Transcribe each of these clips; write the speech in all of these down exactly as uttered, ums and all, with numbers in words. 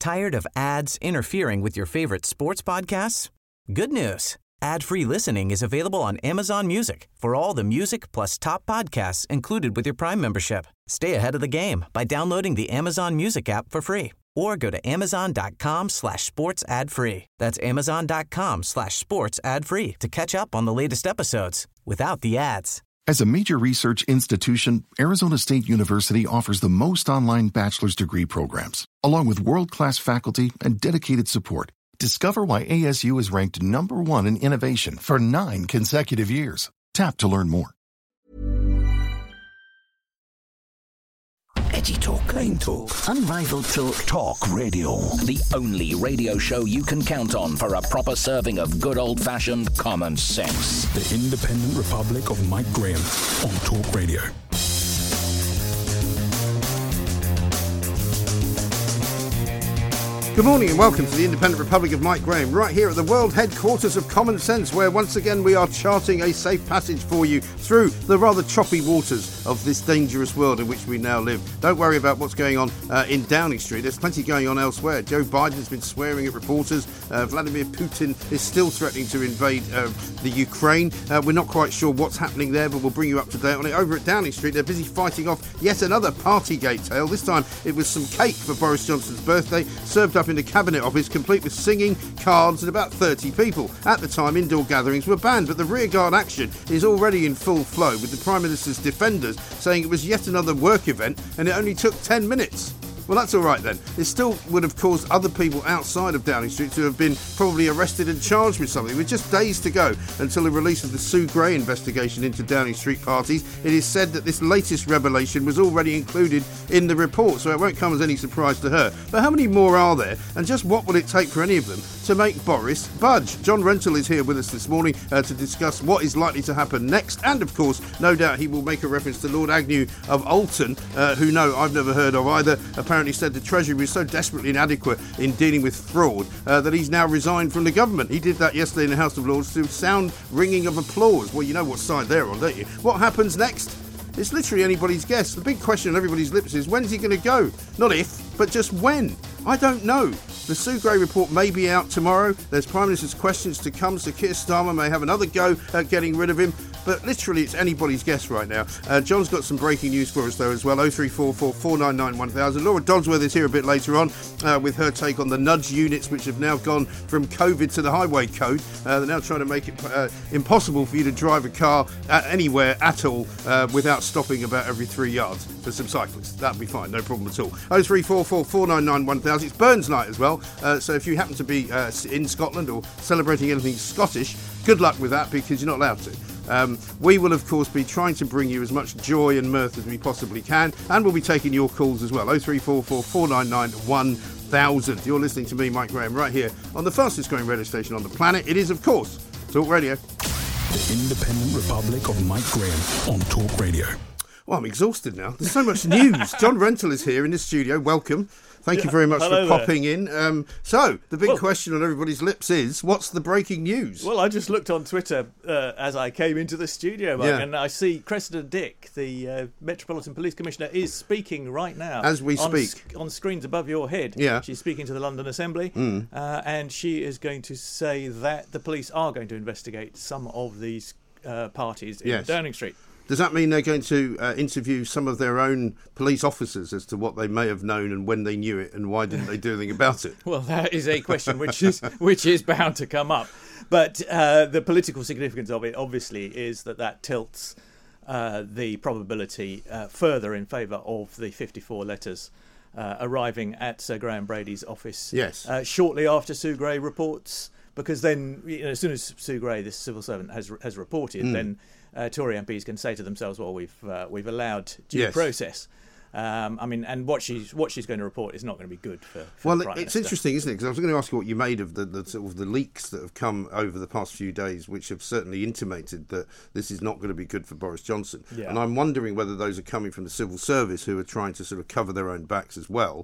Tired of ads interfering with your favorite sports podcasts? Good news. Ad-free listening is available on Amazon Music for all the music plus top podcasts included with your Prime membership. Stay ahead of the game by downloading the Amazon Music app for free or go to amazon.com slash sports ad free. That's amazon.com slash sports ad free to catch up on the latest episodes without the ads. As a major research institution, Arizona State University offers the most online bachelor's degree programs, along with world-class faculty and dedicated support. Discover why A S U is ranked number one in innovation for nine consecutive years. Tap to learn more. Edgy talk, plain talk, unrivaled talk, talk radio. The only radio show you can count on for a proper serving of good old-fashioned common sense. The Independent Republic of Mike Graham on Talk Radio. Good morning and welcome to the Independent Republic of Mike Graham, right here at the world headquarters of Common Sense, where once again we are charting a safe passage for you through the rather choppy waters of this dangerous world in which we now live. Don't worry about what's going on uh, in Downing Street. There's plenty going on elsewhere. Joe Biden has been swearing at reporters. Uh, Vladimir Putin is still threatening to invade uh, the Ukraine. Uh, we're not quite sure what's happening there, but we'll bring you up to date on it. Over at Downing Street, they're busy fighting off yet another Partygate tale. This time it was some cake for Boris Johnson's birthday, served up in the Cabinet Office, complete with singing, cards and about thirty people. At the time, indoor gatherings were banned, but the rearguard action is already in full flow, with the Prime Minister's defenders saying it was yet another work event and it only took ten minutes. Well, that's all right then. It still would have caused other people outside of Downing Street to have been probably arrested and charged with something. With just days to go until the release of the Sue Gray investigation into Downing Street parties, it is said that this latest revelation was already included in the report, so it won't come as any surprise to her. But how many more are there, and just what will it take for any of them to make Boris budge? John Rentoul is here with us this morning uh, to discuss what is likely to happen next, and of course, no doubt he will make a reference to Lord Agnew of Alton, uh, who no, I've never heard of either. Apparently Apparently said the Treasury was so desperately inadequate in dealing with fraud uh, that he's now resigned from the government. He did that yesterday in the House of Lords to sound ringing of applause. Well, you know what side they're on, don't you? What happens next? It's literally anybody's guess. The big question on everybody's lips is, when's he going to go? Not if, but just when. I don't know. The Sue Gray report may be out tomorrow. There's Prime Minister's questions to come, so Keir Starmer may have another go at getting rid of him. But literally, it's anybody's guess right now. Uh, John's got some breaking news for us, though, as well. oh three four four, four nine nine, one thousand. Laura Dodsworth is here a bit later on uh, with her take on the nudge units, which have now gone from COVID to the highway code. Uh, they're now trying to make it uh, impossible for you to drive a car at anywhere at all uh, without stopping about every three yards for some cyclists. That'll be fine, no problem at all. oh three four four, four nine nine, one thousand. It's Burns Night as well, uh, so if you happen to be uh, in Scotland or celebrating anything Scottish, good luck with that, because you're not allowed to. Um, we will, of course, be trying to bring you as much joy and mirth as we possibly can, and we'll be taking your calls as well. oh three four four, four nine nine, one thousand. You're listening to me, Mike Graham, right here on the fastest growing radio station on the planet. It is, of course, Talk Radio. The Independent Republic of Mike Graham on Talk Radio. Well, I'm exhausted now. There's so much news. John Rentoul is here in the studio. Welcome. Thank you very much Hello for there. popping in. Um, so, the big well, question on everybody's lips is, what's the breaking news? Well, I just looked on Twitter uh, as I came into the studio, Mike, yeah. and I see Cressida Dick, the uh, Metropolitan Police Commissioner, is speaking right now. As we on speak. Sc- on screens above your head. Yeah. She's speaking to the London Assembly, Mm. uh, and she is going to say that the police are going to investigate some of these uh, parties in Yes. Downing Street. Does that mean they're going to uh, interview some of their own police officers as to what they may have known and when they knew it and why didn't they do anything about it? Well, that is a question which is which is bound to come up. But uh, the political significance of it, obviously, is that that tilts uh, the probability uh, further in favour of the fifty-four letters uh, arriving at Sir Graham Brady's office. Yes. Uh, shortly after Sue Gray reports, because then, you know, as soon as Sue Gray, this civil servant, has has reported, Mm. then uh, Tory M Ps can say to themselves, "Well, we've uh, we've allowed due Yes. process." Um, I mean, and what she's what she's going to report is not going to be good for. for Well, the Prime it's Minister. interesting, isn't it? Because I was going to ask you what you made of the, the sort of the leaks that have come over the past few days, which have certainly intimated that this is not going to be good for Boris Johnson. Yeah. And I'm wondering whether those are coming from the civil service, who are trying to sort of cover their own backs as well,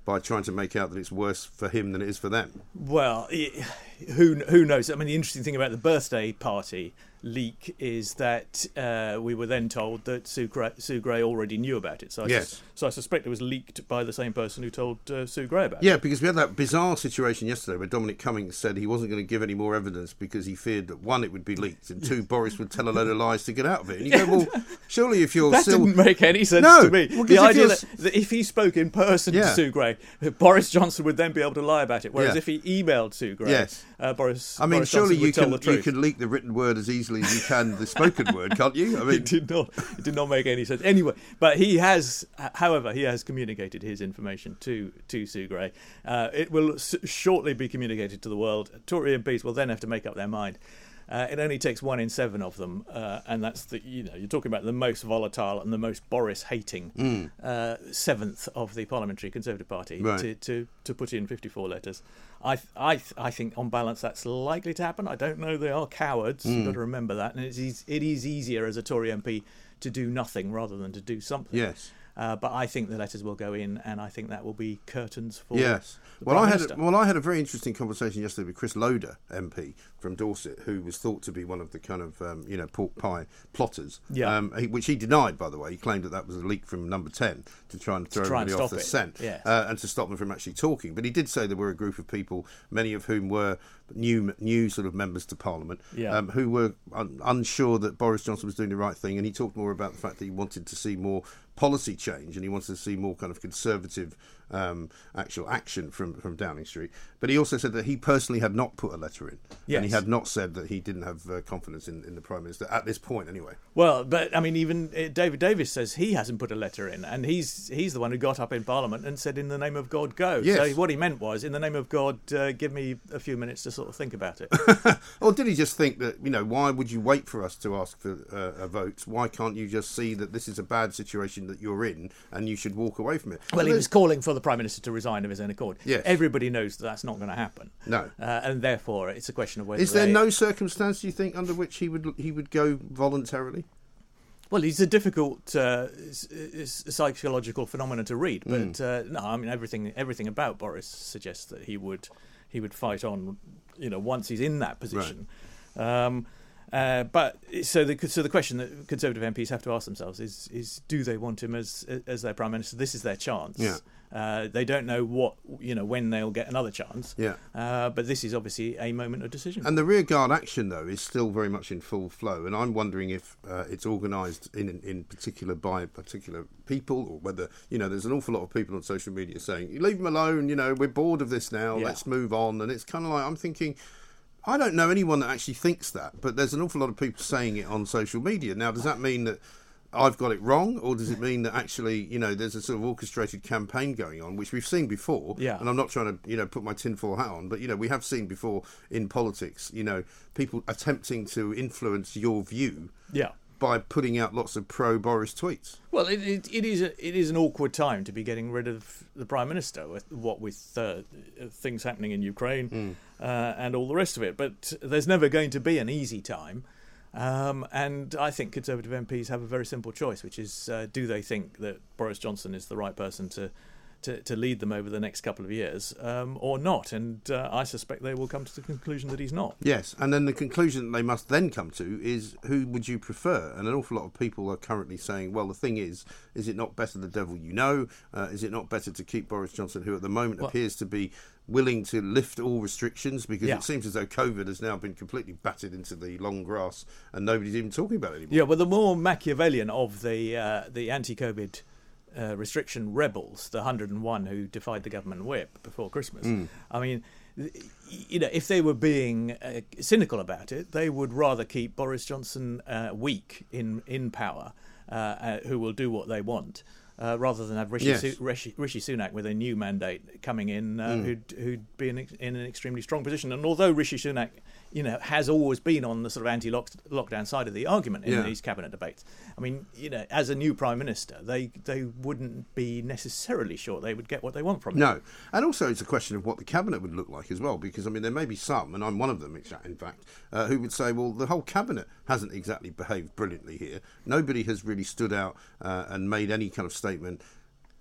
by trying to make out that it's worse for him than it is for them. Well, it, who who knows? I mean, the interesting thing about the birthday party leak is that uh, we were then told that Sue Gray, Sue Gray already knew about it. So I, yes. sus- so I suspect it was leaked by the same person who told uh, Sue Gray about yeah, it. Yeah, because we had that bizarre situation yesterday where Dominic Cummings said he wasn't going to give any more evidence because he feared that, one, it would be leaked, and two, Boris would tell a load of lies to get out of it. And you go, well, surely if you're that still... didn't make any sense no, to me. Well, the if idea you're... that, that if he spoke in person yeah. to Sue Gray, Boris Johnson would then be able to lie about it, whereas yeah. if he emailed Sue Gray, yes. uh, Boris I mean, Boris surely Johnson would you tell can the truth. you can leak the written word as easily as you can the spoken word, can't you? I mean, it did not it did not make any sense. Anyway, but he has, however, he has communicated his information to to Sue Gray. Uh, it will s- shortly be communicated to the world. Tory M Ps will then have to make up their mind. Uh, it only takes one in seven of them, uh, and that's the you know you're talking about the most volatile and the most Boris-hating mm. uh, seventh of the Parliamentary Conservative Party right. to, to to put in fifty-four letters. I th- I th- I think on balance that's likely to happen. I don't know. They are cowards. Mm. You've got to remember that, and it's e- it is easier as a Tory M P to do nothing rather than to do something. Yes. Uh, but I think the letters will go in, and I think that will be curtains for. Yes. the Well, Prime I had Minister. a, well, I had a very interesting conversation yesterday with Chris Loder, M P from Dorset, who was thought to be one of the kind of um, you know pork pie plotters. Yeah. Um, he, which he denied, by the way. He claimed that that was a leak from Number ten to try and throw try and everybody off stop the it. scent, Yes. uh, and to stop them from actually talking. But he did say there were a group of people, many of whom were new, new sort of members to Parliament, Yeah. um, who were un- unsure that Boris Johnson was doing the right thing. And he talked more about the fact that he wanted to see more policy change and he wanted to see more kind of conservative um, actual action from, from Downing Street. But he also said that he personally had not put a letter in. Yes. And he had not said that he didn't have uh, confidence in, in the Prime Minister at this point anyway. Well, but I mean, even uh, David Davis says he hasn't put a letter in, and he's he's the one who got up in Parliament and said, "In the name of God, go." Yes. So what he meant was, "In the name of God, uh, give me a few minutes to sort of think about it." Or did he just think that, you know, why would you wait for us to ask for uh, a vote? Why can't you just see that this is a bad situation that you're in and you should walk away from it? Well, he was calling for the Prime Minister to resign of his own accord. Yes. Everybody knows that that's not going to happen. No. Uh, and therefore, it's a question of whether. Is there they... no circumstance, do you think, under which he would he would go voluntarily? Well, it's a difficult uh, it's, it's a psychological phenomenon to read, but Mm. uh, no, I mean everything everything about Boris suggests that he would he would fight on, you know, once he's in that position. Right. Um, uh, but so the so the question that Conservative M Ps have to ask themselves is is do they want him as as their Prime Minister? This is their chance. Yeah. Uh, they don't know what you know when they'll get another chance. Yeah. Uh, but this is obviously a moment of decision. And the rearguard action, though, is still very much in full flow. And I'm wondering if uh, it's organised in in particular by particular people, or whether, you know, there's an awful lot of people on social media saying, "Leave him alone. You know, we're bored of this now. Yeah. Let's move on." And it's kind of like, I'm thinking, I don't know anyone that actually thinks that, but there's an awful lot of people saying it on social media. Now, does that mean that I've got it wrong, or does it mean that actually, you know, there's a sort of orchestrated campaign going on, which we've seen before? Yeah. And I'm not trying to, you know, put my tinfoil hat on, but, you know, we have seen before in politics, you know, people attempting to influence your view Yeah. by putting out lots of pro-Boris tweets. Well, it, it, it is a, it is an awkward time to be getting rid of the Prime Minister, with what with uh, things happening in Ukraine Mm. uh, and all the rest of it. But there's never going to be an easy time. Um, and I think Conservative M Ps have a very simple choice, which is uh, do they think that Boris Johnson is the right person to to, to lead them over the next couple of years um, or not? And uh, I suspect they will come to the conclusion that he's not. Yes, and then the conclusion they must then come to is, who would you prefer? And an awful lot of people are currently saying, well, the thing is, is it not better the devil you know? Uh, is it not better to keep Boris Johnson, who at the moment well, appears to be willing to lift all restrictions, because yeah. it seems as though COVID has now been completely battered into the long grass and nobody's even talking about it anymore. Yeah, well, the more Machiavellian of the uh, the anti-COVID uh, restriction rebels, the one hundred and one who defied the government whip before Christmas, Mm. I mean, you know, if they were being uh, cynical about it, they would rather keep Boris Johnson uh, weak in, in power, uh, uh, who will do what they want. Uh, rather than have Rishi, Yes. Su- Rishi, Rishi Sunak with a new mandate coming in, uh, Mm. who'd, who'd be in, in an extremely strong position. And although Rishi Sunak, you know, has always been on the sort of anti-lockdown side of the argument in Yeah. these cabinet debates, I mean, you know, as a new prime minister, they they wouldn't be necessarily sure they would get what they want from him. No, and also it's a question of what the cabinet would look like as well, because, I mean, there may be some, and I'm one of them, in fact, uh, who would say, well, the whole cabinet hasn't exactly behaved brilliantly here. Nobody has really stood out uh, and made any kind of statement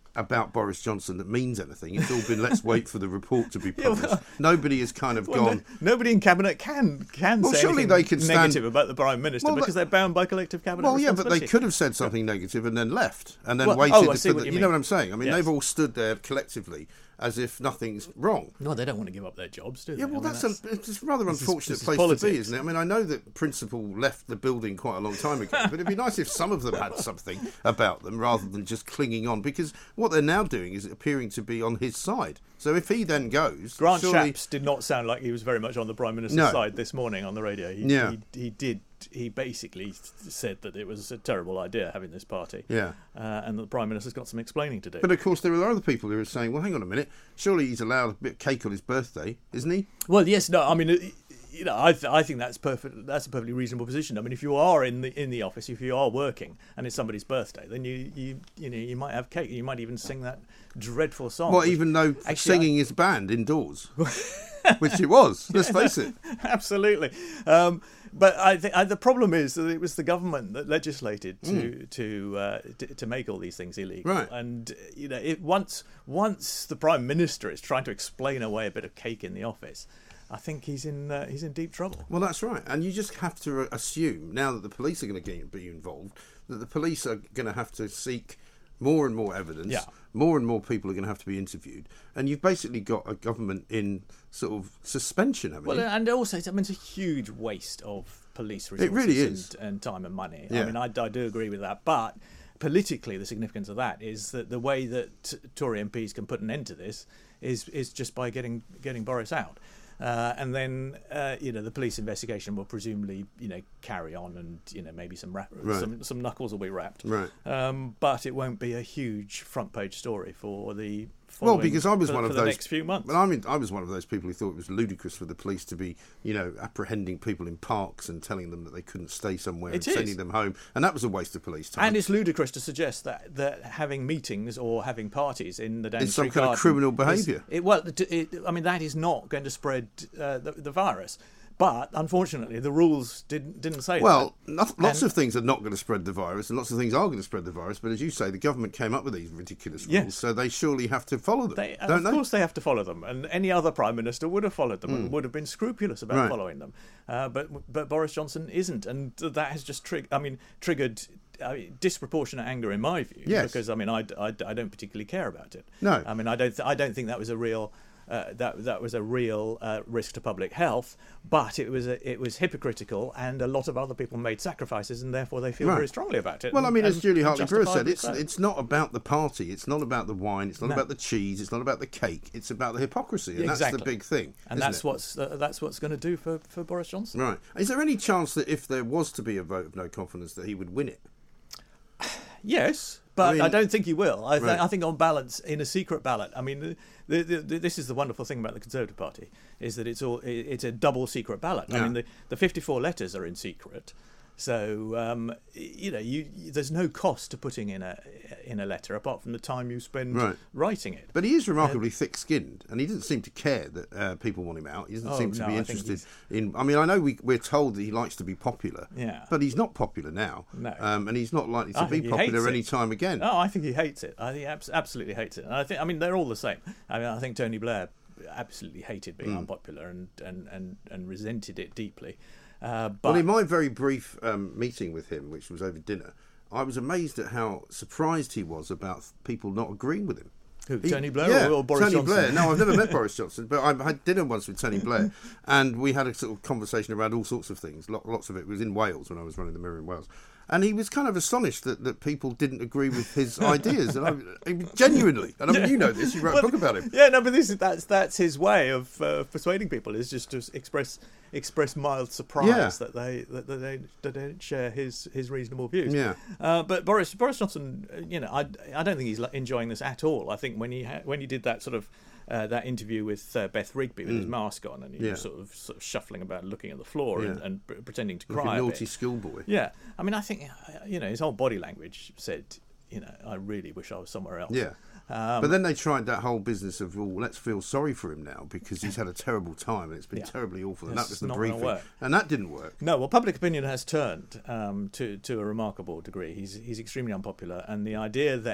about Boris Johnson that means anything. It's all been, let's wait for the report to be published. Yeah, well, nobody has kind of well, gone... No, nobody in Cabinet can can well, say surely anything they can negative stand... about the Prime Minister well, because they... they're bound by collective Cabinet Well, yeah, but they responsibility. could have said something negative and then left and then well, waited. oh, I see for what the, you you mean. know what I'm saying? I mean, Yes. they've all stood there collectively as if nothing's wrong. No, they don't want to give up their jobs, do they? Yeah, well, I mean, that's, a, it's a rather this is- unfortunate this is place politics. to be, isn't it? I mean, I know that Principal left the building quite a long time ago, but it'd be nice if some of them had something about them rather than just clinging on, because what they're now doing is appearing to be on his side. So if he then goes... Grant surely... Shapps did not sound like he was very much on the Prime Minister's No. side this morning on the radio. He, Yeah. he, he did. He basically said that it was a terrible idea having this party. Yeah. Uh, and that the Prime Minister's got some explaining to do. But of course, there are other people who are saying, well, hang on a minute, surely he's allowed a bit of cake on his birthday, isn't he? Well, yes, no, I mean, it- you know, I, th- I think that's perfect. That's a perfectly reasonable position. I mean, if you are in the in the office, if you are working, and it's somebody's birthday, then you you you know you might have cake. You might even sing that dreadful song. Well, which- even though actually, singing is banned indoors, which it was. Let's face it. Absolutely. Um, but I think the problem is that it was the government that legislated to mm. to, uh, to to make all these things illegal. Right. And you know, it once once the Prime Minister is trying to explain away a bit of cake in the office, I think he's in uh, he's in deep trouble. Well, that's right. And you just have to assume now that the police are going to be involved, that the police are going to have to seek more and more evidence. Yeah. More and more people are going to have to be interviewed, and you've basically got a government in sort of suspension, haven't Well, you? and also, I mean, it's a huge waste of police resources It really is. And, and time and money. Yeah. I mean, I, I do agree with that, but politically, the significance of that is that the way that t- Tory M Ps can put an end to this is is just by getting getting Boris out. Uh, and then, uh, you know, the police investigation will presumably, you know, carry on, and you know, maybe some rap- Right. some some knuckles will be rapped. Right. Um, but it won't be a huge front page story for the. Well, following- because I was for, one for of the those. next few months. Well, I mean, I was one of those people who thought it was ludicrous for the police to be, you know, apprehending people in parks and telling them that they couldn't stay somewhere It and sending is. them home, and that was a waste of police time. And it's ludicrous to suggest that, that having meetings or having parties in the Downing It's some Street kind of Garden criminal is- behaviour. It, well, it, it, I mean, that is not going to spread uh, the, the virus. But unfortunately, the rules didn't didn't say Well, that. no, lots And- of things are not going to spread the virus, and lots of things are going to spread the virus. But as you say, the government came up with these ridiculous rules, Yes. so they surely have to follow them, They, don't of they? course, they have to follow them, and any other prime minister would have followed them and would have been scrupulous about Right. following them. Uh, but but Boris Johnson isn't, and that has just triggered. I mean, triggered I mean, disproportionate anger in my view. Yes. Because I mean, I, I, I don't particularly care about it. No. I mean, I don't th- I don't think that was a real. Uh, that that was a real uh, risk to public health, but it was a, it was hypocritical, and a lot of other people made sacrifices, and therefore they feel Right. very strongly about it. Well, I and- mean, as and Julie Hartley-Brewer said, justifiably it's so. it's not about the party, it's not about the wine, it's not No. about the cheese, it's not about the cake, it's about the hypocrisy, and that's the Exactly. big thing. and isn't that's it? what's uh, that's what's going to do for, for Boris Johnson. Right. Is there any chance that if there was to be a vote of no confidence that he would win it? Yes, but I, mean- don't think he will. I, th- Right. I think on balance, in a secret ballot. I mean, the, the, the, this is the wonderful thing about the Conservative Party is that it's all it, it's a double secret ballot. I Yeah. mean, the, the fifty-four letters are in secret. So um, you know, you, you there's no cost to putting in a in a letter apart from the time you spend Right. writing it. But he is remarkably thick-skinned, and he doesn't seem to care that uh, people want him out. He doesn't Oh, seem to no, be I think interested in. I mean, I know we, we're told that he likes to be popular, Yeah. but he's not popular now, No. um, and he's not likely to I be think he hates popular it. any time again. Oh, I think he hates it. I think he abs- absolutely hates it. And I think I mean they're all the same. I mean, I think Tony Blair absolutely hated being Mm. unpopular and, and, and, and resented it deeply. Uh, but Well, in my very brief um, meeting with him, which was over dinner, I was amazed at how surprised he was about people not agreeing with him. Who, He- Tony Blair yeah, or, or Boris Tony Johnson? Blair. No, I've never met Boris Johnson, but I had dinner once with Tony Blair, and we had a sort of conversation around all sorts of things. Lo- Lots of it was in Wales when I was running the Mirror in Wales. And he was kind of astonished that, that people didn't agree with his ideas. And I, I genuinely, and I mean, you know this, you wrote Well, a book about him. Yeah, no, but this is that's that's his way of uh, persuading people is just to express express mild surprise Yeah. that they that they, that they don't share his, his reasonable views. Yeah. Uh, but Boris Boris Johnson, uh, you know, I, I don't think he's like, enjoying this at all. I think when he ha- when he did that sort of uh, that interview with uh, Beth Rigby with his mask on and he Mm. Yeah. was sort of sort of shuffling about, looking at the floor and, Yeah. and pre- pretending to Like cry a a naughty bit. schoolboy. Yeah, I mean, I think uh, you know his whole body language said, you know, I really wish I was somewhere else. Yeah. Um, but then they tried that whole business of, well, let's feel sorry for him now because he's had a terrible time and it's been Yeah. terribly awful. And It's that was the not gonna briefing. work. And that didn't work. No, well, public opinion has turned um, to to a remarkable degree. He's he's extremely unpopular, and the idea that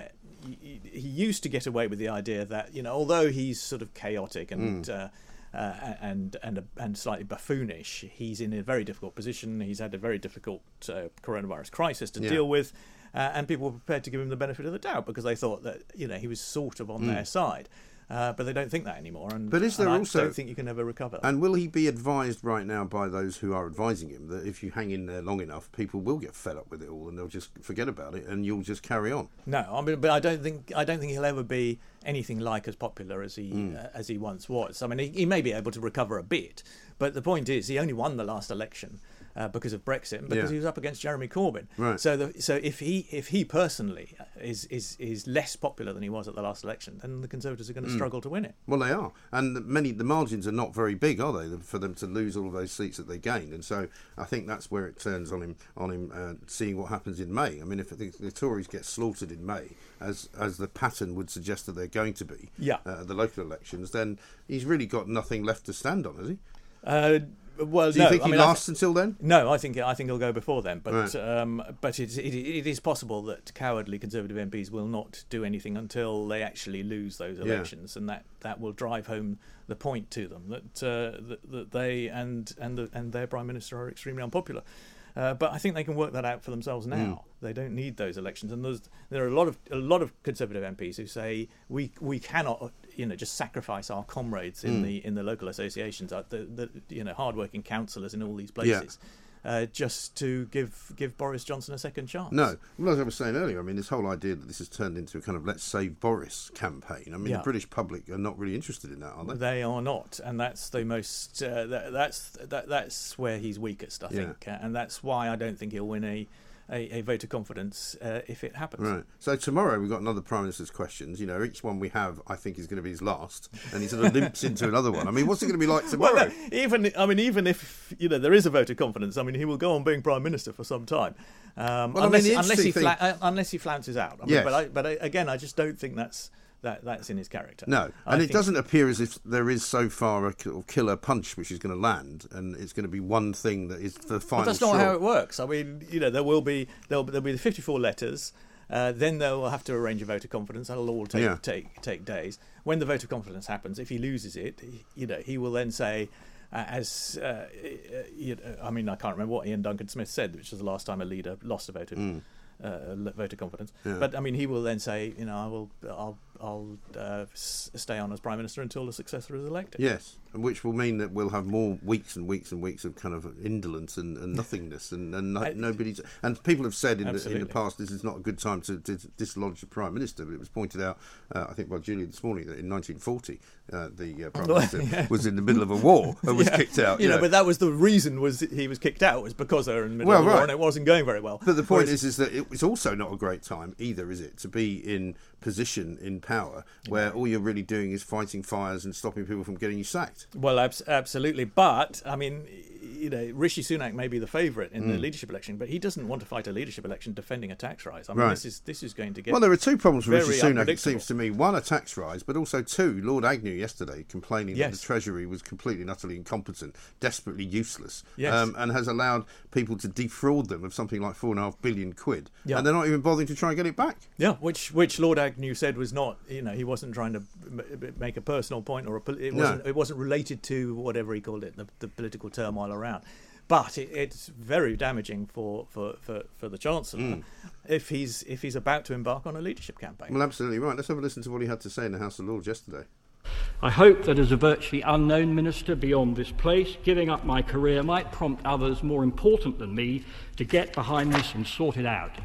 he, he used to get away with the idea that, you know, although he's sort of chaotic and. Mm. Uh, Uh, and and and slightly buffoonish, he's in a very difficult position. He's had a very difficult uh, coronavirus crisis to yeah. deal with, uh, and people were prepared to give him the benefit of the doubt because they thought that, you know, he was sort of on mm. their side. Uh, but they don't think that anymore, and, but is there and I also, don't think you can ever recover. And will he be advised right now by those who are advising him that if you hang in there long enough, people will get fed up with it all and they'll just forget about it, and you'll just carry on? No, I mean, but I don't think I don't think he'll ever be anything like as popular as he mm. uh, as he once was. I mean, he, he may be able to recover a bit, but the point is, he only won the last election. Uh, because of Brexit and because yeah. he was up against Jeremy Corbyn. Right. So, the, so if he if he personally is, is is less popular than he was at the last election, then the Conservatives are going to mm. struggle to win it. Well, they are, and the, many the margins are not very big, are they, for them to lose all of those seats that they gained? And so I think that's where it turns on him on him uh, seeing what happens in May. I mean, if the, the Tories get slaughtered in May, as as the pattern would suggest that they're going to be, yeah. uh, at the local elections, then he's really got nothing left to stand on, has he? Uh, Well, Do you no, think I he mean, lasts th- until then? No, I think I think he'll go before then. But right. um, but it, it it is possible that cowardly Conservative M Ps will not do anything until they actually lose those elections, yeah. and that, that will drive home the point to them that uh, that, that they and and the, and their Prime Minister are extremely unpopular. Uh, but I think they can work that out for themselves now. Mm. They don't need those elections, and there's, there are a lot of a lot of Conservative M Ps who say we we cannot, you know, just sacrifice our comrades in mm. the in the local associations, uh, the, the you know hardworking councillors in all these places. Yeah. Uh, just to give give Boris Johnson a second chance. No, well, as I was saying earlier, I mean, this whole idea that this has turned into a kind of "Let's Save Boris" campaign. I mean, yeah. the British public are not really interested in that, are they? They are not, and that's the most. Uh, that, that's that, that's where he's weakest, I think, yeah. uh, and that's why I don't think he'll win a. A, a vote of confidence uh, if it happens. Right. So tomorrow we've got another Prime Minister's questions. You know, each one we have, I think, is going to be his last, and he sort of limps into another one. I mean, what's it going to be like tomorrow? Well, no, even I mean, even if you know there is a vote of confidence, I mean, he will go on being Prime Minister for some time, um, well, unless, I mean, unless he thing... fla- uh, unless he flounces out. I mean, yes. But I, but I, again, I just don't think that's. That, that's in his character. No, I and it think... doesn't appear as if there is so far a killer punch which is going to land, and it's going to be one thing that is the final. But that's straw. not how it works. I mean, you know, there will be there'll, there'll be the fifty-four letters. Uh, then they'll have to arrange a vote of confidence. That'll all take yeah. take take days. When the vote of confidence happens, if he loses it, he, you know, he will then say, uh, as uh, you know, I mean, I can't remember what Ian Duncan Smith said, which was the last time a leader lost a vote of. Mm. Uh, vote of confidence, yeah. but I mean, he will then say, you know, I will, I'll, I'll uh, s- stay on as Prime Minister until the successor is elected. Yes, which will mean that we'll have more weeks and weeks and weeks of kind of indolence and, and nothingness, and, and no, nobody's. And people have said in the, in the past this is not a good time to, to dislodge the Prime Minister, but it was pointed out, uh, I think, by Julia this morning that in nineteen forty uh, the uh, Prime Minister yeah. was in the middle of a war and was yeah. kicked out. You, you know, know, but that was the reason was he was kicked out was because they were in the middle well, of a right. war and it wasn't going very well. But the point Whereas, is, is that it, it's also not a great time either, is it, to be in position in power where all you're really doing is fighting fires and stopping people from getting you sacked. Well, ab- absolutely. But, I mean, you know, Rishi Sunak may be the favourite in mm. the leadership election, but he doesn't want to fight a leadership election defending a tax rise. I mean, right. this is this is going to get Well, there are two problems with Rishi Sunak, it unpredictable. seems to me. One, a tax rise, but also two, Lord Agnew yesterday complaining yes. that the Treasury was completely and utterly incompetent, desperately useless, yes. um, and has allowed people to defraud them of something like four and a half billion quid, yeah. and they're not even bothering to try and get it back. Yeah, which which Lord Agnew said was not, you know, he wasn't trying to make a personal point or a, it wasn't no. it wasn't related to whatever he called it, the, the political turmoil around. But it, it's very damaging for, for, for, for the Chancellor mm. if he's if he's about to embark on a leadership campaign. Well, absolutely right. Let's have a listen to what he had to say in the House of Lords yesterday. I hope that as a virtually unknown minister beyond this place, giving up my career might prompt others more important than me to get behind this and sort it out.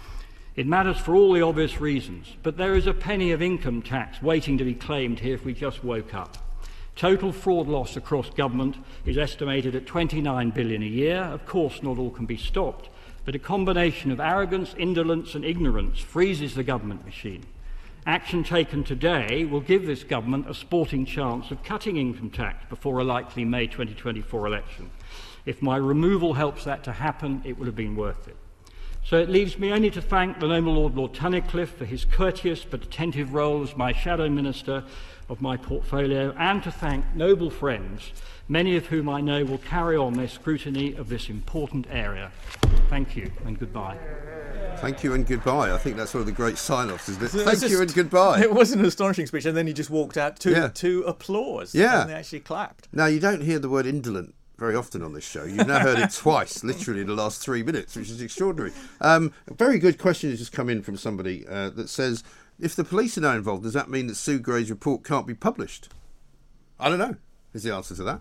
It matters for all the obvious reasons, but there is a penny of income tax waiting to be claimed here if we just woke up. Total fraud loss across government is estimated at twenty-nine billion dollars a year. Of course, not all can be stopped, but a combination of arrogance, indolence and ignorance freezes the government machine. Action taken today will give this government a sporting chance of cutting income tax before a likely May twenty twenty-four election. If my removal helps that to happen, it would have been worth it. So it leaves me only to thank the noble Lord Lord Tunnicliffe for his courteous but attentive role as my shadow minister of my portfolio, and to thank noble friends, many of whom I know will carry on their scrutiny of this important area. Thank you and goodbye. Thank you and goodbye. I think that's one of the great sign-offs, isn't it? So Thank just, you and goodbye. It was an astonishing speech, and then he just walked out to Yeah. to applause. Yeah. And they actually clapped. Now, you don't hear the word indolent very often on this show. You've now heard it twice, literally in the last three minutes, which is extraordinary. Um, a very good question has just come in from somebody uh, that says, if the police are now involved, does that mean that Sue Gray's report can't be published? I don't know, is the answer to that.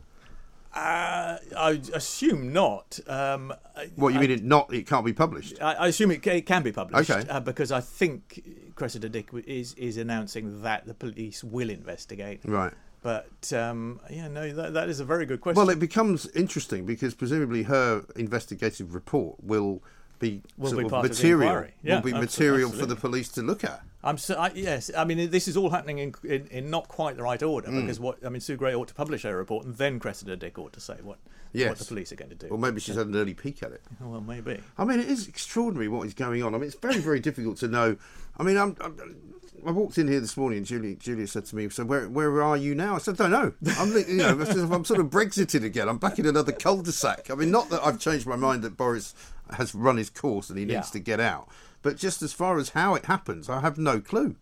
Uh, I assume not. Um, What, you I, mean it not? It can't be published? I, I assume it, ca- it can be published. Okay. Uh, because I think Cressida Dick is is announcing that the police will investigate. Right. But um, yeah, no, that, that is a very good question. Well, it becomes interesting because presumably her investigative report will be Will sort be of part of the material. inquiry. Yeah, will be abso- material for absolutely. the police to look at. I'm so, I, yes. I mean, this is all happening in, in, in not quite the right order Mm. because what I mean, Sue Gray ought to publish her report, and then Cressida Dick ought to say what Yes. what the police are going to do. Or maybe she's had an early peek at it. Well, maybe. I mean, it is extraordinary what is going on. I mean, it's very, very difficult to know. I mean, I'm, I'm, I walked in here this morning and Julia, Julia said to me, "So where, where are you now?" I said, "I don't know. I'm, li- you know, it's as if I'm sort of Brexited again. I'm back in another cul-de-sac. I mean, not that I've changed my mind that Boris has run his course and he needs Yeah. to get out, but just as far as how it happens, I have no clue."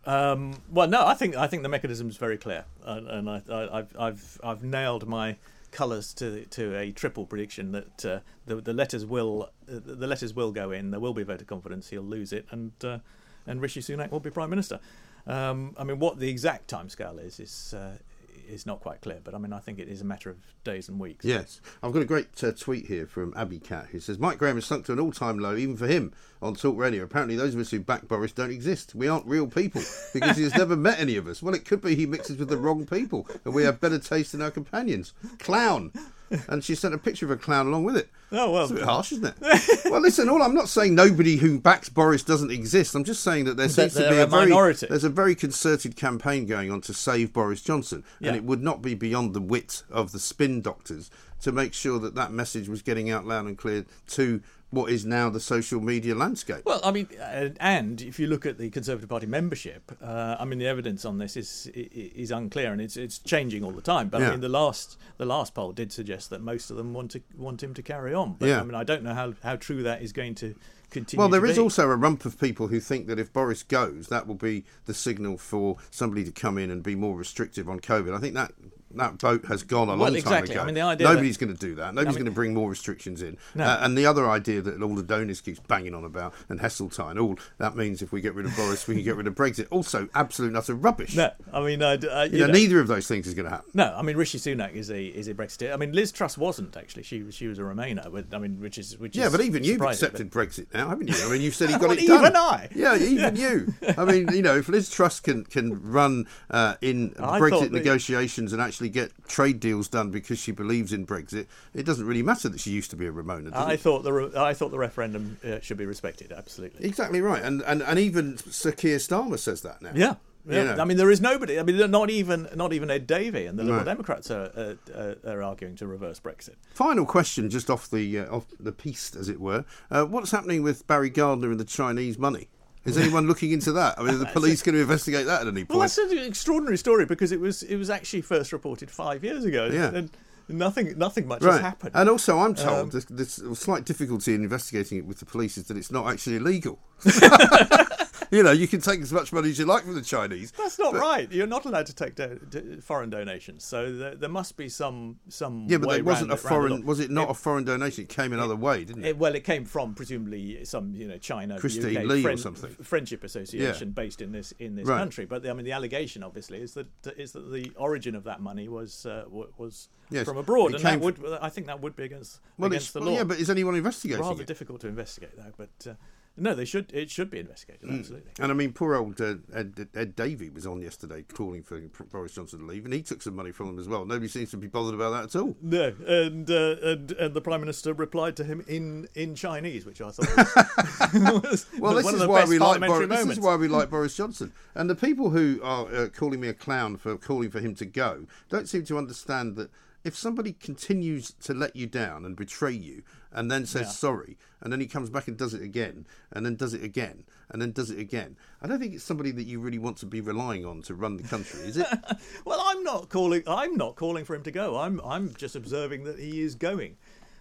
Um, well, no, I think I think the mechanism is very clear, and, and I, I, I've I've I've nailed my colours to to a triple prediction that uh, the the letters will uh, the letters will go in. There will be a vote of confidence. He'll lose it, and uh, and Rishi Sunak will be Prime Minister. Um, I mean, what the exact timescale is is uh, is not quite clear, but I mean, I think it is a matter of days and weeks. Yes. I've got a great uh, tweet here from Abby Cat who says, Mike Graham has sunk to an all-time low, even for him, on Talk Radio. Apparently those of us who back Boris don't exist. We aren't real people because he has never met any of us. Well, it could be he mixes with the wrong people and we have better taste than our companions. Clown. And she sent a picture of a clown along with it. Oh, well. It's a bit harsh, isn't it? Well, listen, all I'm not saying nobody who backs Boris doesn't exist. I'm just saying that there seems to they're be a, a very minority. there's a very concerted campaign going on to save Boris Johnson, Yeah. and it would not be beyond the wit of the spin doctors to make sure that that message was getting out loud and clear to what is now the social media landscape. Well, I mean, uh, and if you look at the Conservative Party membership, uh, I mean, the evidence on this is is unclear, and it's it's changing all the time. But Yeah. I mean, the last the last poll did suggest that most of them want to want him to carry on. But Yeah. I mean, I don't know how, how true that is going to continue. Well, there to is be. also a rump of people who think that if Boris goes, that will be the signal for somebody to come in and be more restrictive on COVID. I think that that boat has gone a Well, long exactly. time ago. I mean, the idea Nobody's going to do that. Nobody's mean- going to bring more restrictions in. No. Uh, and the other idea that all the donors keeps banging on about, and Heseltine, all that means if we get rid of Boris, we can get rid of Brexit. Also, absolute and utter rubbish. No, I mean, uh, d- uh, you You know, know, neither of those things is going to happen. No, I mean Rishi Sunak is a is a Brexiteer. I mean Liz Truss wasn't actually. She was she was a Remainer. But, I mean, which is which Yeah, is but even you've surprising, accepted Brexit now, haven't you? I mean, you've said he got Well, it done. even I. Yeah, even you. I mean, you know, if Liz Truss can can run uh, in I Brexit thought that- negotiations and actually get trade deals done because she believes in Brexit, it doesn't really matter that she used to be a Ramona, does I it? thought the re- I thought the referendum uh, should be respected. Absolutely. Exactly right, and and and even Sir Keir Starmer says that now. Yeah. You Yeah. know. I mean, there is nobody. I mean, not even not even Ed Davey and the Liberal No. Democrats are, uh, uh, are arguing to reverse Brexit. Final question, just off the uh, off the piece, as it were. Uh, what's happening with Barry Gardner and the Chinese money? Is anyone looking into that? I mean, are the police going to investigate that at any point? Well, that's an extraordinary story because it was it was actually first reported five years ago. Yeah. And nothing nothing much has Right. happened. And also, I'm told Um, this, this slight difficulty in investigating it with the police is that it's not actually illegal. You know, you can take as much money as you like from the Chinese. That's not but- right. You're not allowed to take do- do- foreign donations. So there, there must be some some. Yeah, but way it wasn't a round it- round the foreign. law. Was it not It- a foreign donation? It came another way, didn't it? It, well, it came from presumably some, you know, China, Christine U K Lee or friend- something. friendship association Yeah. based in this in this Right. country. But I mean, the allegation obviously is that is that the origin of that money was uh, wa- was Yes, from abroad, it and came that would I think that would be against well, against it's, the well, law. yeah, but is anyone investigating Rather it? difficult to investigate though. But uh, no, they should it should be investigated absolutely. And I mean, poor old uh, Ed, Ed Davey was on yesterday calling for Boris Johnson to leave, and he took some money from them as well. Nobody seems to be bothered about that at all. No, and, uh, and and the Prime Minister replied to him in, in Chinese, which I thought was, was Well, this one is of the why best we like parliamentary Boris. This moments. is why we like Boris Johnson. And the people who are uh, calling me a clown for calling for him to go don't seem to understand that if somebody continues to let you down and betray you, and then says Yeah. sorry, and then he comes back and does it again, and then does it again, and then does it again, I don't think it's somebody that you really want to be relying on to run the country, is it? Well, I'm not calling. I'm not calling for him to go. I'm I'm just observing that he is going.